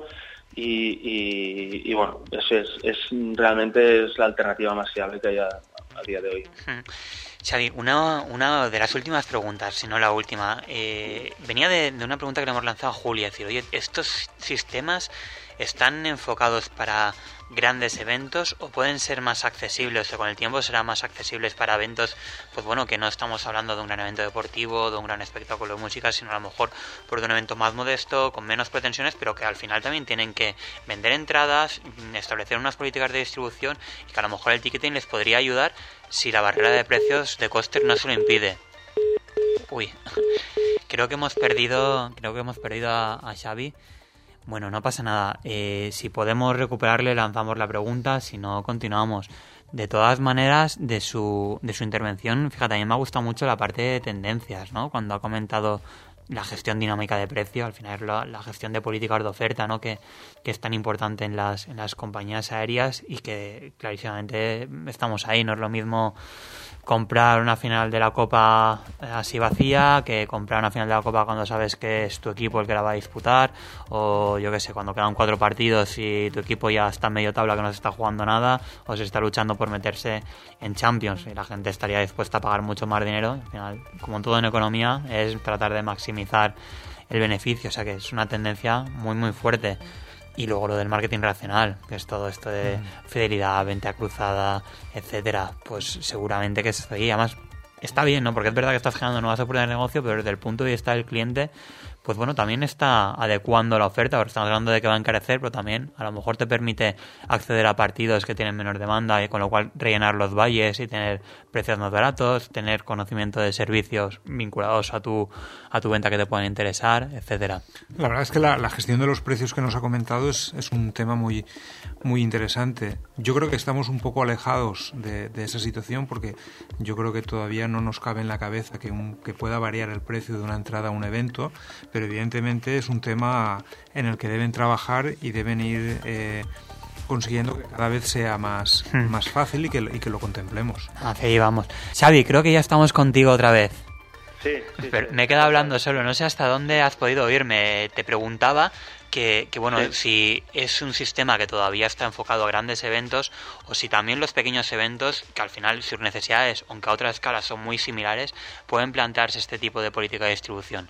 Y bueno, realmente es la alternativa más fiable que hay a día de hoy. Xavi, una de las últimas preguntas, si no la última, venía de una pregunta que le hemos lanzado a Julia, es decir, oye, ¿estos sistemas están enfocados para grandes eventos o pueden ser más accesibles, o con el tiempo serán más accesibles para eventos, pues bueno, que no estamos hablando de un gran evento deportivo, de un gran espectáculo de música, sino a lo mejor por un evento más modesto, con menos pretensiones, pero que al final también tienen que vender entradas, establecer unas políticas de distribución, y que a lo mejor el ticketing les podría ayudar si la barrera de precios de costes no se lo impide. Uy, creo que hemos perdido a Xavi. Bueno, no pasa nada. Si podemos recuperarle, lanzamos la pregunta. Si no, continuamos. De todas maneras, de su intervención, fíjate, a mí me ha gustado mucho la parte de tendencias, ¿no? Cuando ha comentado la gestión dinámica de precio, al final es la gestión de políticas de oferta, ¿no? Que es tan importante en las compañías aéreas, y que clarísimamente estamos ahí. No es lo mismo comprar una final de la Copa así vacía que comprar una final de la Copa cuando sabes que es tu equipo el que la va a disputar, o yo qué sé, cuando quedan 4 partidos y tu equipo ya está en medio tabla, que no se está jugando nada, o se está luchando por meterse en Champions, y la gente estaría dispuesta a pagar mucho más dinero. Al final, como todo en economía, es tratar de maximizar el beneficio, o sea que es una tendencia muy muy fuerte. Y luego lo del marketing racional, que es todo esto de fidelidad, venta cruzada, etcétera, pues seguramente que es ahí. Además, está bien, ¿no? Porque es verdad que estás generando nuevas oportunidades de negocio, pero desde el punto de vista del cliente, pues bueno, también está adecuando la oferta. Ahora estamos hablando de que va a encarecer, pero también a lo mejor te permite acceder a partidos que tienen menor demanda, y con lo cual rellenar los valles y tener precios más baratos, tener conocimiento de servicios vinculados a tu venta que te puedan interesar, etcétera. La verdad es que la gestión de los precios que nos ha comentado es un tema muy, muy interesante. Yo creo que estamos un poco alejados de esa situación, porque yo creo que todavía no nos cabe en la cabeza que pueda variar el precio de una entrada a un evento, pero evidentemente es un tema en el que deben trabajar y deben ir consiguiendo que cada vez sea más fácil y que lo contemplemos. Ahí vamos. Xavi, creo que ya estamos contigo otra vez. Sí. Pero me he quedado hablando solo, no sé hasta dónde has podido oírme. Te preguntaba que bueno, si es un sistema que todavía está enfocado a grandes eventos, o si también los pequeños eventos, que al final sus necesidades, aunque a otra escala son muy similares, pueden plantearse este tipo de política de distribución.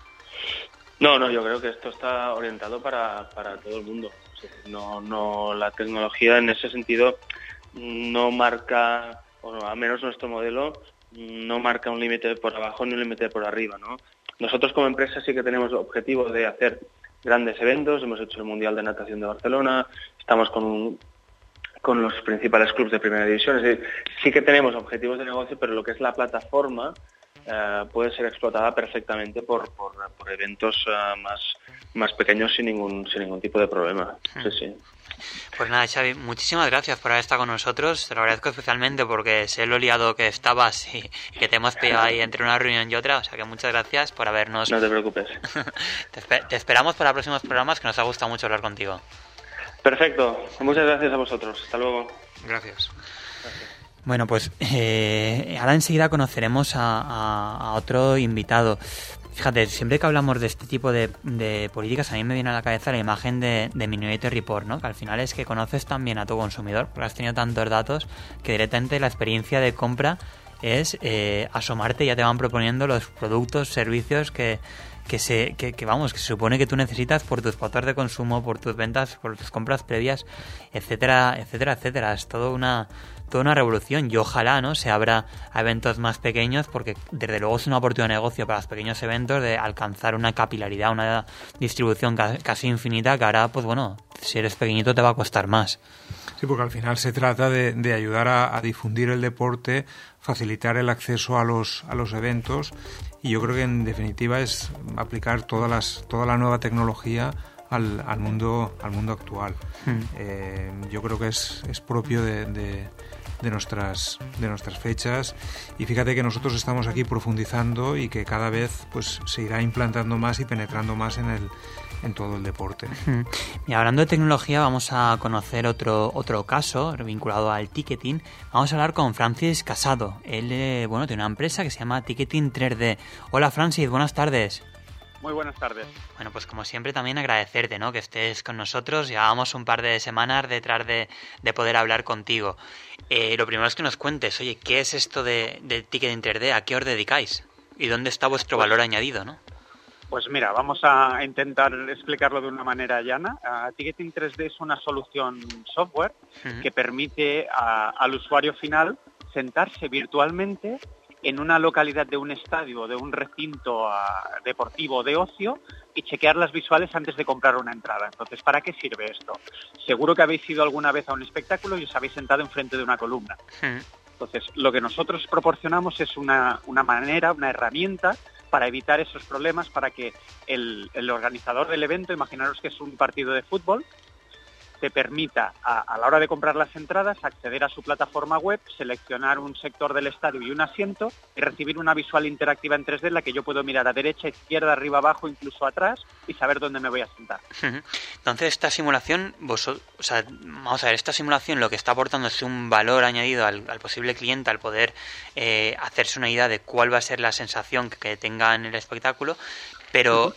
No, yo creo que esto está orientado para todo el mundo. O sea, no, la tecnología en ese sentido no marca, o no, al menos nuestro modelo no marca un límite por abajo ni un límite por arriba, ¿no? Nosotros como empresa sí que tenemos el objetivo de hacer grandes eventos. Hemos hecho el Mundial de Natación de Barcelona, estamos con los principales clubes de primera división. Es decir, sí que tenemos objetivos de negocio, pero lo que es la plataforma puede ser explotada perfectamente por eventos más pequeños sin ningún tipo de problema. Sí. Pues nada, Xavi, muchísimas gracias por haber estado con nosotros. Te lo agradezco especialmente porque sé lo liado que estabas y que te hemos pillado ahí entre una reunión y otra. O sea que muchas gracias por habernos... No te preocupes. Te esperamos para próximos programas, que nos ha gustado mucho hablar contigo. Perfecto. Muchas gracias a vosotros. Hasta luego. Gracias. Bueno, pues ahora enseguida conoceremos a otro invitado. Fíjate, siempre que hablamos de este tipo de políticas, a mí me viene a la cabeza la imagen de Minority Report, ¿no? Que al final es que conoces también a tu consumidor, porque has tenido tantos datos que directamente la experiencia de compra es asomarte y ya te van proponiendo los productos, servicios que se supone que tú necesitas por tus patrones de consumo, por tus ventas, por tus compras previas, etcétera, etcétera, etcétera. Es toda una revolución, y ojalá, ¿no?, se abra a eventos más pequeños, porque desde luego es una oportunidad de negocio para los pequeños eventos de alcanzar una capilaridad, una distribución casi infinita, que ahora, pues bueno, si eres pequeñito te va a costar más. Sí, porque al final se trata de ayudar a difundir el deporte, facilitar el acceso a los eventos, y yo creo que en definitiva es aplicar toda la nueva tecnología al mundo actual. Yo creo que es propio de nuestras fechas, y fíjate que nosotros estamos aquí profundizando y que cada vez pues se irá implantando más y penetrando más en todo el deporte. Y hablando de tecnología, vamos a conocer otro caso vinculado al ticketing. Vamos a hablar con Francis Casado. Él tiene una empresa que se llama Ticketing 3D. Hola Francis, buenas tardes. Muy buenas tardes. Bueno, pues como siempre también agradecerte, ¿no?, que estés con nosotros. Llevábamos un par de semanas detrás de poder hablar contigo. Lo primero es que nos cuentes, oye, ¿qué es esto de Ticketing 3D? ¿A qué os dedicáis? ¿Y dónde está vuestro valor añadido, no? Pues mira, vamos a intentar explicarlo de una manera llana. Ticketing 3D es una solución software que permite al usuario final sentarse virtualmente en una localidad de un estadio o de un recinto deportivo de ocio y chequear las visuales antes de comprar una entrada. Entonces, ¿para qué sirve esto? Seguro que habéis ido alguna vez a un espectáculo y os habéis sentado enfrente de una columna. Entonces, lo que nosotros proporcionamos es una manera, una herramienta para evitar esos problemas, para que el organizador del evento, imaginaros que es un partido de fútbol, te permita a la hora de comprar las entradas acceder a su plataforma web, seleccionar un sector del estadio y un asiento y recibir una visual interactiva en 3D en la que yo puedo mirar a derecha, izquierda, arriba, abajo, incluso atrás y saber dónde me voy a sentar. Entonces esta simulación, vamos a ver, esta simulación lo que está aportando es un valor añadido al posible cliente al poder hacerse una idea de cuál va a ser la sensación que tenga en el espectáculo, pero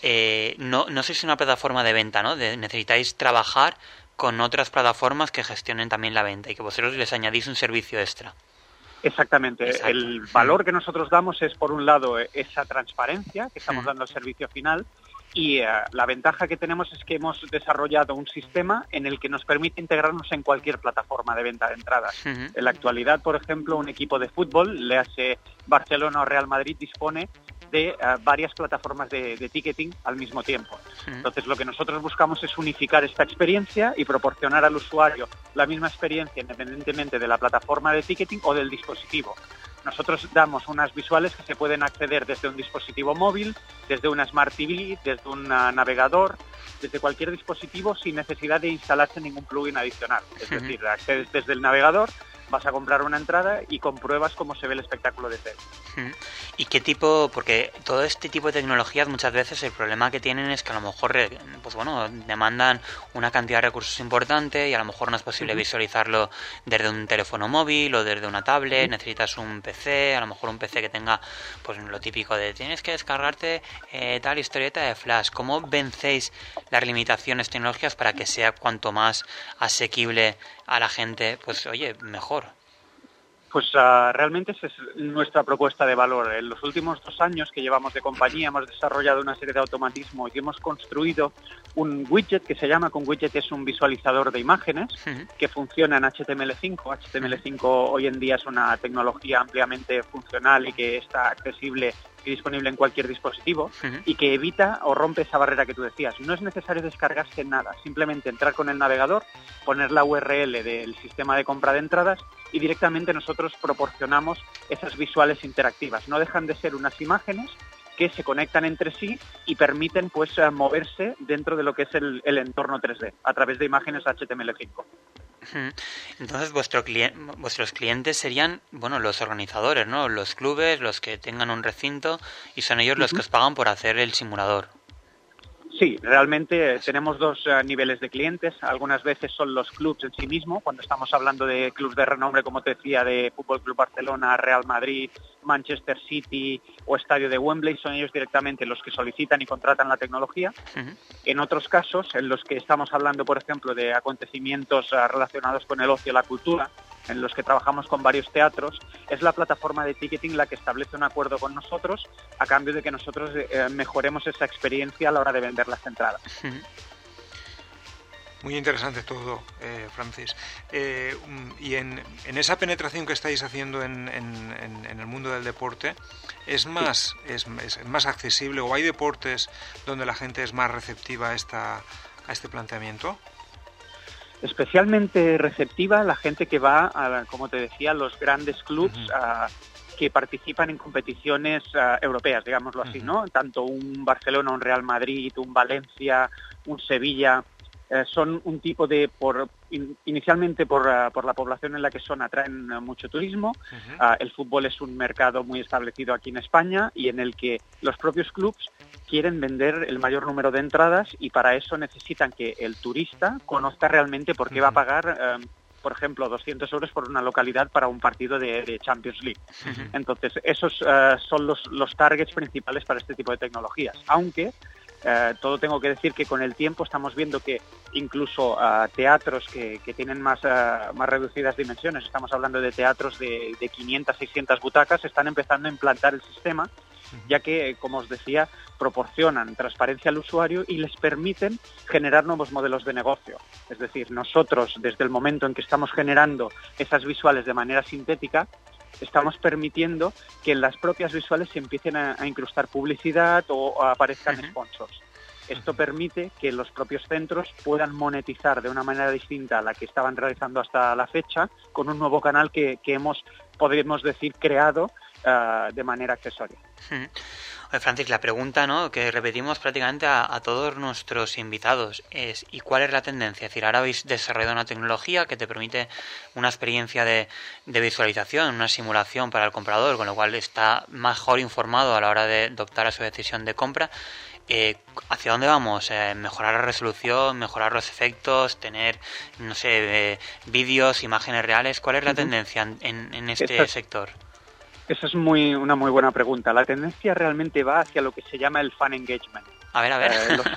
no sois una plataforma de venta, ¿no? Necesitáis trabajar con otras plataformas que gestionen también la venta y que vosotros les añadís un servicio extra. Exactamente. Exacto. El valor que nosotros damos es, por un lado, esa transparencia que estamos dando al servicio final, y la ventaja que tenemos es que hemos desarrollado un sistema en el que nos permite integrarnos en cualquier plataforma de venta de entradas. En la actualidad, por ejemplo, un equipo de fútbol, léase Barcelona o Real Madrid, dispone de varias plataformas de ticketing al mismo tiempo. Entonces, lo que nosotros buscamos es unificar esta experiencia y proporcionar al usuario la misma experiencia independientemente de la plataforma de ticketing o del dispositivo. Nosotros damos unas visuales que se pueden acceder desde un dispositivo móvil, desde una Smart TV, desde un navegador, desde cualquier dispositivo sin necesidad de instalarse ningún plugin adicional. Es decir, accedes desde el navegador, vas a comprar una entrada y compruebas cómo se ve el espectáculo desde él. ¿Y qué tipo? Porque todo este tipo de tecnologías muchas veces el problema que tienen es que a lo mejor demandan una cantidad de recursos importante y a lo mejor no es posible visualizarlo desde un teléfono móvil o desde una tablet. Necesitas un PC, a lo mejor un PC que tenga pues lo típico de tienes que descargarte tal historieta de Flash. ¿Cómo vencéis las limitaciones tecnológicas para que sea cuanto más asequible a la gente, pues oye, mejor? Pues realmente esa es nuestra propuesta de valor. En los últimos 2 años que llevamos de compañía hemos desarrollado una serie de automatismos y hemos construido un widget que se llama, un widget es un visualizador de imágenes que funciona en HTML5. HTML5 hoy en día es una tecnología ampliamente funcional y que está accesible y disponible en cualquier dispositivo y que evita o rompe esa barrera que tú decías. No es necesario descargarse nada, simplemente entrar con el navegador, poner la URL del sistema de compra de entradas y directamente nosotros proporcionamos esas visuales interactivas. No dejan de ser unas imágenes que se conectan entre sí y permiten pues moverse dentro de lo que es el entorno 3D a través de imágenes HTML5. Entonces vuestros clientes serían, los organizadores, ¿no? Los clubes, los que tengan un recinto, y son ellos los que os pagan por hacer el simulador. Sí, realmente tenemos 2 niveles de clientes. Algunas veces son los clubs en sí mismos, cuando estamos hablando de clubs de renombre, como te decía, de Fútbol Club Barcelona, Real Madrid, Manchester City o Estadio de Wembley, son ellos directamente los que solicitan y contratan la tecnología. En otros casos, en los que estamos hablando, por ejemplo, de acontecimientos relacionados con el ocio y la cultura, en los que trabajamos con varios teatros, es la plataforma de ticketing la que establece un acuerdo con nosotros a cambio de que nosotros mejoremos esa experiencia a la hora de vender las entradas. Muy interesante todo, Francis. Y en esa penetración que estáis haciendo en el mundo del deporte, ¿es más accesible o hay deportes donde la gente es más receptiva a este planteamiento? especialmente receptiva la gente que va a, como te decía, los grandes clubs que participan en competiciones europeas, digámoslo así, ¿no? Tanto un Barcelona, un Real Madrid, un Valencia, un Sevilla, son un tipo de, inicialmente por la población en la que son, atraen mucho turismo. El fútbol es un mercado muy establecido aquí en España y en el que los propios clubs quieren vender el mayor número de entradas y para eso necesitan que el turista conozca realmente por qué va a pagar, por ejemplo, 200 euros por una localidad para un partido de Champions League. Entonces, esos son los targets principales para este tipo de tecnologías. Aunque todo tengo que decir que con el tiempo estamos viendo que incluso teatros que tienen más reducidas dimensiones, estamos hablando de teatros de 500, 600 butacas, están empezando a implantar el sistema, ya que, como os decía, proporcionan transparencia al usuario y les permiten generar nuevos modelos de negocio. Es decir, nosotros, desde el momento en que estamos generando esas visuales de manera sintética, estamos permitiendo que en las propias visuales se empiecen a incrustar publicidad o aparezcan sponsors. Esto permite que los propios centros puedan monetizar de una manera distinta a la que estaban realizando hasta la fecha, con un nuevo canal que podemos decir, creado de manera accesoria. Oye, Francis, la pregunta, ¿no?, que repetimos prácticamente a todos nuestros invitados es: ¿y cuál es la tendencia? Es decir, ahora habéis desarrollado una tecnología que te permite una experiencia de visualización, una simulación para el comprador, con lo cual está mejor informado a la hora de optar a su decisión de compra. ¿Hacia dónde vamos? ¿Mejorar la resolución, mejorar los efectos, tener, no sé, vídeos, imágenes reales? ¿Cuál es la tendencia en este sector? Esa es una muy buena pregunta. La tendencia realmente va hacia lo que se llama el fan engagement. A ver.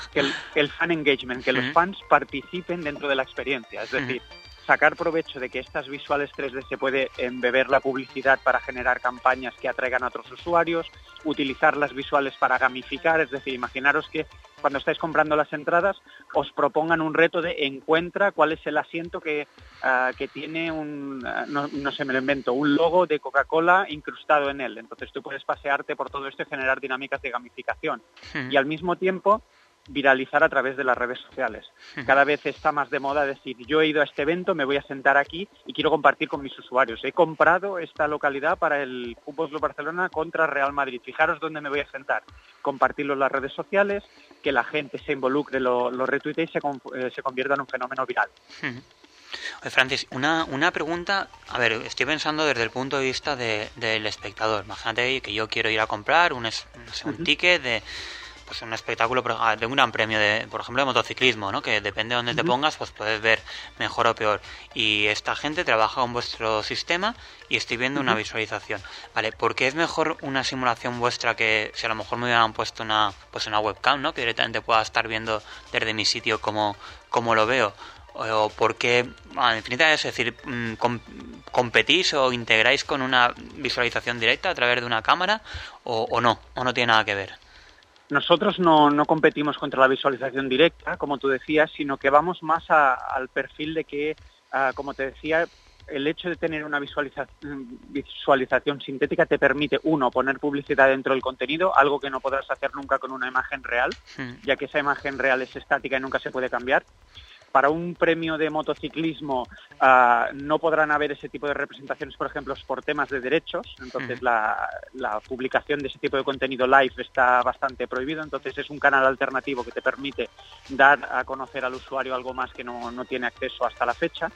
El fan engagement, que los fans participen dentro de la experiencia. Es decir, sacar provecho de que estas visuales 3D se puede embeber la publicidad para generar campañas que atraigan a otros usuarios, utilizar las visuales para gamificar, es decir, imaginaros que cuando estáis comprando las entradas os propongan un reto de encuentra cuál es el asiento que tiene no sé, me lo invento, un logo de Coca-Cola incrustado en él. Entonces tú puedes pasearte por todo esto y generar dinámicas de gamificación. Y al mismo tiempo viralizar a través de las redes sociales. Cada vez está más de moda decir, yo he ido a este evento, me voy a sentar aquí y quiero compartir con mis usuarios. He comprado esta localidad para el Fútbol Club Barcelona contra Real Madrid. Fijaros dónde me voy a sentar. Compartirlo en las redes sociales, que la gente se involucre, lo retuitee y se convierta en un fenómeno viral. Oye, Francis, una pregunta. A ver, estoy pensando desde el punto de vista del espectador. Imagínate que yo quiero ir a comprar un ticket de un espectáculo de un gran premio, por ejemplo, de motociclismo, ¿no?, que depende de dónde te pongas, pues puedes ver mejor o peor. Y esta gente trabaja con vuestro sistema y estoy viendo una visualización. Vale, ¿por qué es mejor una simulación vuestra que si a lo mejor me hubieran puesto una webcam, ¿no?, que directamente pueda estar viendo desde mi sitio como lo veo? ¿O por qué, en definitiva, es decir, competís o integráis con una visualización directa a través de una cámara o no tiene nada que ver? Nosotros no competimos contra la visualización directa, como tú decías, sino que vamos más al perfil de que, como te decía, el hecho de tener una visualización sintética te permite, uno, poner publicidad dentro del contenido, algo que no podrás hacer nunca con una imagen real, ya que esa imagen real es estática y nunca se puede cambiar. Para un premio de motociclismo no podrán haber ese tipo de representaciones, por ejemplo, por temas de derechos. Entonces la publicación de ese tipo de contenido live está bastante prohibido. Entonces es un canal alternativo que te permite dar a conocer al usuario algo más que no tiene acceso hasta la fecha.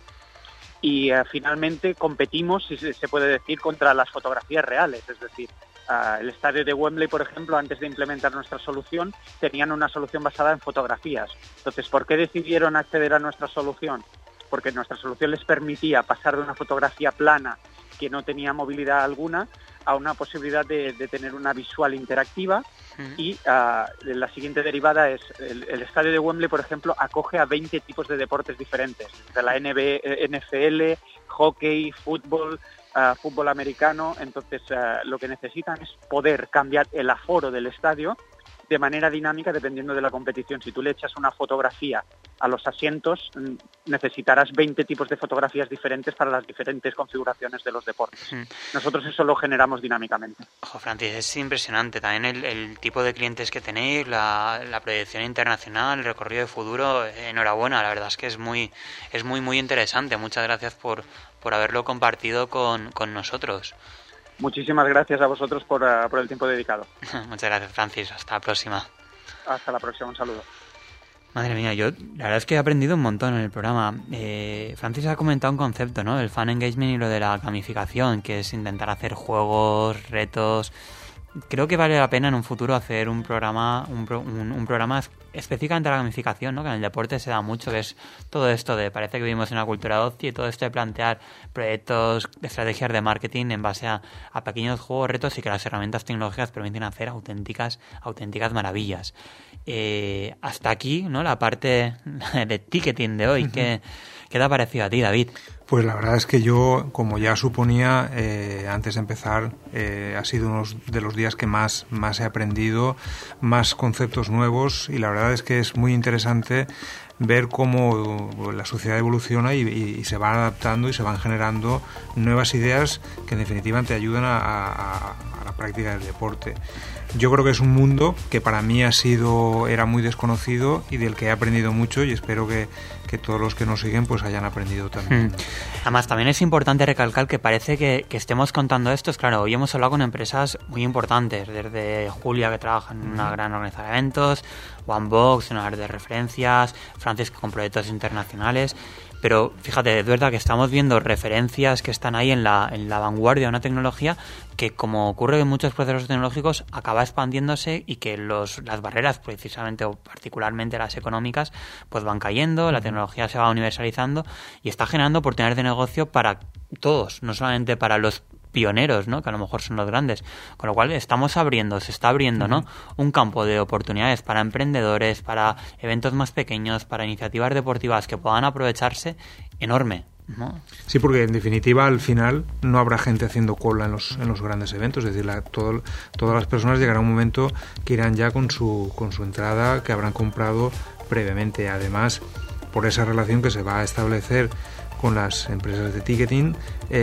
Y finalmente competimos, si se puede decir, contra las fotografías reales. Es decir, el estadio de Wembley, por ejemplo, antes de implementar nuestra solución, tenían una solución basada en fotografías. Entonces, ¿por qué decidieron acceder a nuestra solución? Porque nuestra solución les permitía pasar de una fotografía plana que no tenía movilidad alguna a una posibilidad de tener una visual interactiva. Y la siguiente derivada es el estadio de Wembley, por ejemplo, acoge a 20 tipos de deportes diferentes, de la NFL, hockey, fútbol, fútbol americano. Entonces lo que necesitan es poder cambiar el aforo del estadio de manera dinámica dependiendo de la competición. Si tú le echas una fotografía a los asientos necesitarás 20 tipos de fotografías diferentes para las diferentes configuraciones de los deportes. Nosotros eso lo generamos dinámicamente. Ojo, Francis, es impresionante también el tipo de clientes que tenéis, la proyección internacional, el recorrido de futuro. Enhorabuena, la verdad es que es muy interesante. Muchas gracias por haberlo compartido con nosotros. Muchísimas gracias a vosotros por el tiempo dedicado. Muchas gracias, Francis. Hasta la próxima. Hasta la próxima. Un saludo. Madre mía, yo la verdad es que he aprendido un montón en el programa. Francis ha comentado un concepto, ¿no? El fan engagement y lo de la gamificación, que es intentar hacer juegos, retos. Creo que vale la pena en un futuro hacer un programa específicamente la gamificación, ¿no? Que en el deporte se da mucho, que es todo esto de, parece que vivimos en una cultura de ocio, y todo esto de plantear proyectos, estrategias de marketing en base a pequeños juegos, retos, y que las herramientas tecnológicas permiten hacer auténticas maravillas. Hasta aquí, ¿no? La parte de ticketing de hoy. ¿Qué te ha parecido a ti, David? Pues la verdad es que yo, como ya suponía, antes de empezar, ha sido uno de los días que más he aprendido, más conceptos nuevos, y la verdad es que es muy interesante ver cómo la sociedad evoluciona y se van adaptando y se van generando nuevas ideas que en definitiva te ayudan a la práctica del deporte. Yo creo que es un mundo que para mí era muy desconocido y del que he aprendido mucho, y espero que todos los que nos siguen pues hayan aprendido también. Además, también es importante recalcar que parece que estemos contando esto. Claro, hoy hemos hablado con empresas muy importantes, desde Julia, que trabaja en una gran organizadora de eventos, OneBox, una red de referencias, Francis, con proyectos internacionales. Pero fíjate, es verdad que estamos viendo referencias que están ahí en la vanguardia de una tecnología que, como ocurre en muchos procesos tecnológicos, acaba expandiéndose, y que las barreras, precisamente o particularmente las económicas, pues van cayendo, la tecnología se va universalizando y está generando oportunidades de negocio para todos, no solamente para los pioneros, ¿no? Que a lo mejor son los grandes, con lo cual se está abriendo, ¿no? Un campo de oportunidades para emprendedores, para eventos más pequeños, para iniciativas deportivas que puedan aprovecharse, enorme, ¿no? Sí, porque en definitiva al final no habrá gente haciendo cola en los grandes eventos, es decir, todas las personas llegará un momento que irán ya con su entrada que habrán comprado previamente. Además, por esa relación que se va a establecer con las empresas de ticketing,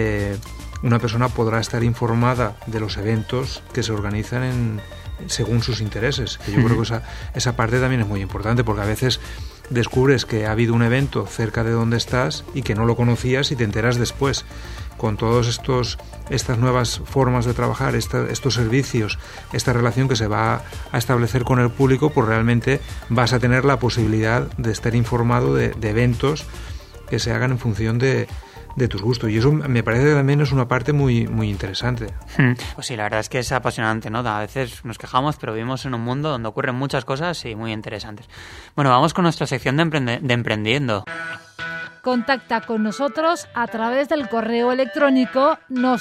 una persona podrá estar informada de los eventos que se organizan según sus intereses, que yo creo que esa parte también es muy importante, porque a veces descubres que ha habido un evento cerca de donde estás y que no lo conocías y te enteras después. Con todos estas nuevas formas de trabajar, estos servicios, esta relación que se va a establecer con el público, pues realmente vas a tener la posibilidad de estar informado de eventos que se hagan en función de tus gustos, y eso me parece que también es una parte muy interesante. Pues sí, la verdad es que es apasionante, ¿no? A veces nos quejamos, pero vivimos en un mundo donde ocurren muchas cosas y muy interesantes. Bueno, vamos con nuestra sección de Emprendiendo. Contacta con nosotros a través del correo electrónico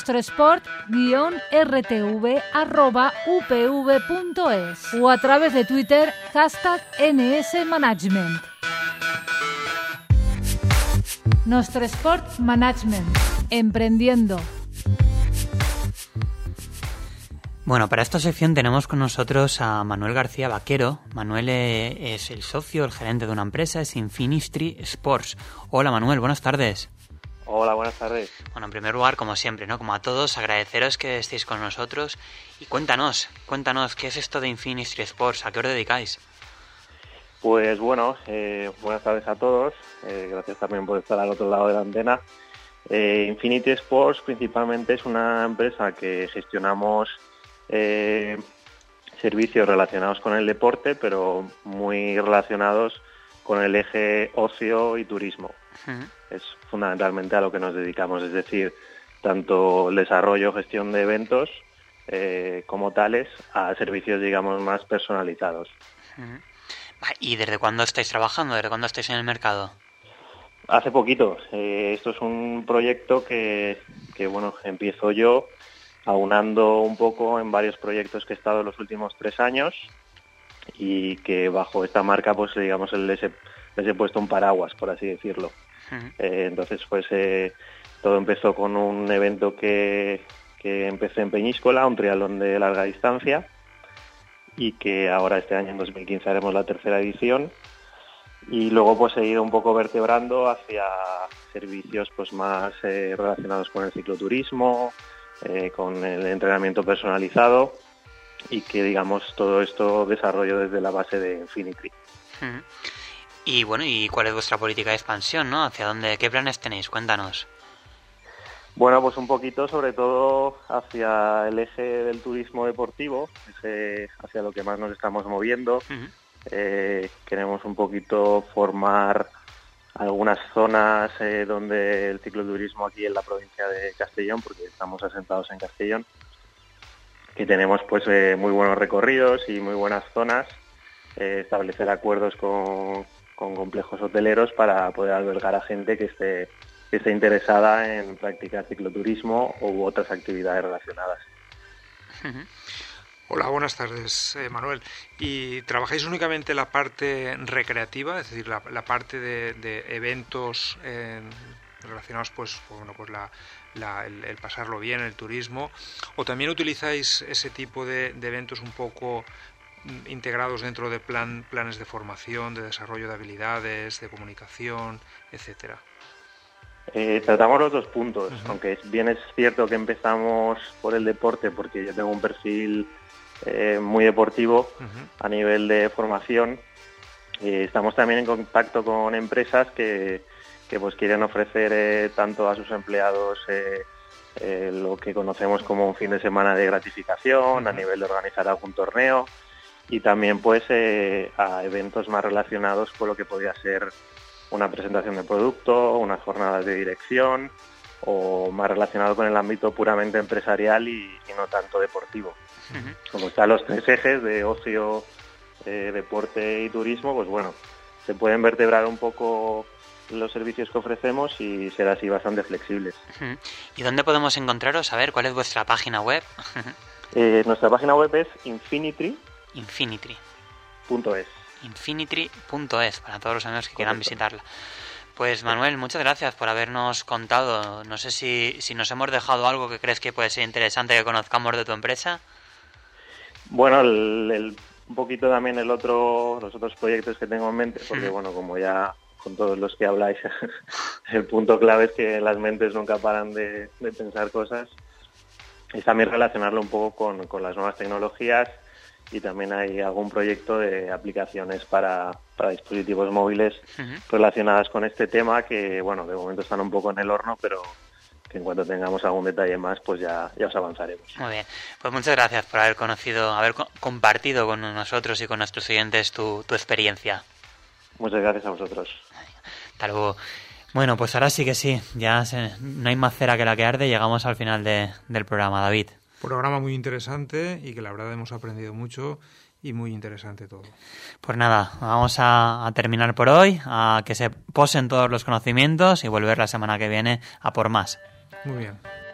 nostresport-rtv@upv.es o a través de Twitter #NSManagement. Nostre Sport Management. Emprendiendo. Bueno, para esta sección tenemos con nosotros a Manuel García Vaquero. Manuel es el socio, el gerente de una empresa, es Infinistry Sports. Hola Manuel, buenas tardes. Hola, buenas tardes. Bueno, en primer lugar, como siempre, ¿no? Como a todos, agradeceros que estéis con nosotros. Y cuéntanos, ¿qué es esto de Infinistry Sports? ¿A qué os dedicáis? Pues bueno, buenas tardes a todos. Gracias también por estar al otro lado de la antena. Infinity Sports principalmente es una empresa que gestionamos servicios relacionados con el deporte, pero muy relacionados con el eje ocio y turismo. Uh-huh. Es fundamentalmente a lo que nos dedicamos, es decir, tanto el desarrollo, gestión de eventos como tales, a servicios, digamos, más personalizados. Uh-huh. ¿Y desde cuándo estáis trabajando? ¿Desde cuándo estáis en el mercado? Hace poquito. Esto es un proyecto que bueno, empiezo yo aunando un poco en varios proyectos que he estado en los últimos 3 años y que bajo esta marca, pues digamos, les he puesto un paraguas, por así decirlo. Uh-huh. Entonces, pues todo empezó con un evento que empecé en Peñíscola, un triatlón de larga distancia, y que ahora este año, en 2015, haremos la 3ª edición. y luego pues seguir un poco vertebrando hacia servicios pues más relacionados con el cicloturismo, con el entrenamiento personalizado, y que digamos todo esto desarrollo desde la base de Infinity. Y bueno, ¿y cuál es vuestra política de expansión, no? ¿Hacia dónde? ¿Qué planes tenéis? Cuéntanos. Bueno, pues un poquito sobre todo hacia el eje del turismo deportivo, hacia lo que más nos estamos moviendo. Queremos un poquito formar algunas zonas donde el cicloturismo aquí en la provincia de Castellón, porque estamos asentados en Castellón, que tenemos pues muy buenos recorridos y muy buenas zonas, establecer acuerdos con complejos hoteleros para poder albergar a gente que esté interesada en practicar cicloturismo u otras actividades relacionadas. Hola, buenas tardes, Manuel. ¿Y trabajáis únicamente la parte recreativa, es decir, la parte de eventos relacionados pues el pasarlo bien, el turismo, o también utilizáis ese tipo de eventos un poco integrados dentro de planes de formación, de desarrollo de habilidades, de comunicación, etcétera? Tratamos los dos puntos, aunque bien es cierto que empezamos por el deporte, porque yo tengo un perfil muy deportivo a nivel de formación. Estamos también en contacto con empresas que pues quieren ofrecer tanto a sus empleados lo que conocemos como un fin de semana de gratificación, a nivel de organizar algún torneo, y también pues a eventos más relacionados con lo que podría ser una presentación de producto, unas jornadas de dirección, o más relacionado con el ámbito puramente empresarial y no tanto deportivo. Como están los tres ejes de ocio, deporte y turismo, pues bueno, se pueden vertebrar un poco los servicios que ofrecemos y ser así bastante flexibles. ¿Y dónde podemos encontraros? A ver, ¿cuál es vuestra página web? Nuestra página web es Infinity.es. Infinity.es, para todos los amigos que quieran visitarla. Pues Manuel, muchas gracias por habernos contado. No sé si nos hemos dejado algo que crees que puede ser interesante que conozcamos de tu empresa. Bueno, un poquito también los otros proyectos que tengo en mente, porque bueno, como ya con todos los que habláis, el punto clave es que las mentes nunca paran de pensar cosas, y también relacionarlo un poco con las nuevas tecnologías, y también hay algún proyecto de aplicaciones para dispositivos móviles relacionadas con este tema, que bueno, de momento están un poco en el horno, pero que en cuanto tengamos algún detalle más, pues ya os avanzaremos. Muy bien, pues muchas gracias por haber compartido con nosotros y con nuestros oyentes tu experiencia. Muchas gracias a vosotros. Hasta luego. Bueno, pues ahora sí que sí, no hay más cera que la que arde, llegamos al final del programa, David. Programa muy interesante y que la verdad hemos aprendido mucho y muy interesante todo. Pues nada, vamos a terminar por hoy, a que se posen todos los conocimientos y volver la semana que viene a por más. Muy bien.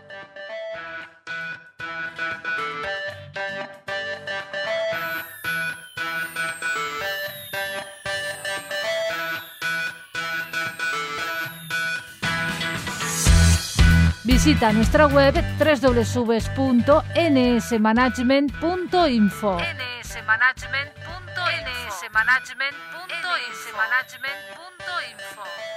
Visita nuestra web www.nsmanagement.info. nsmanagement.info.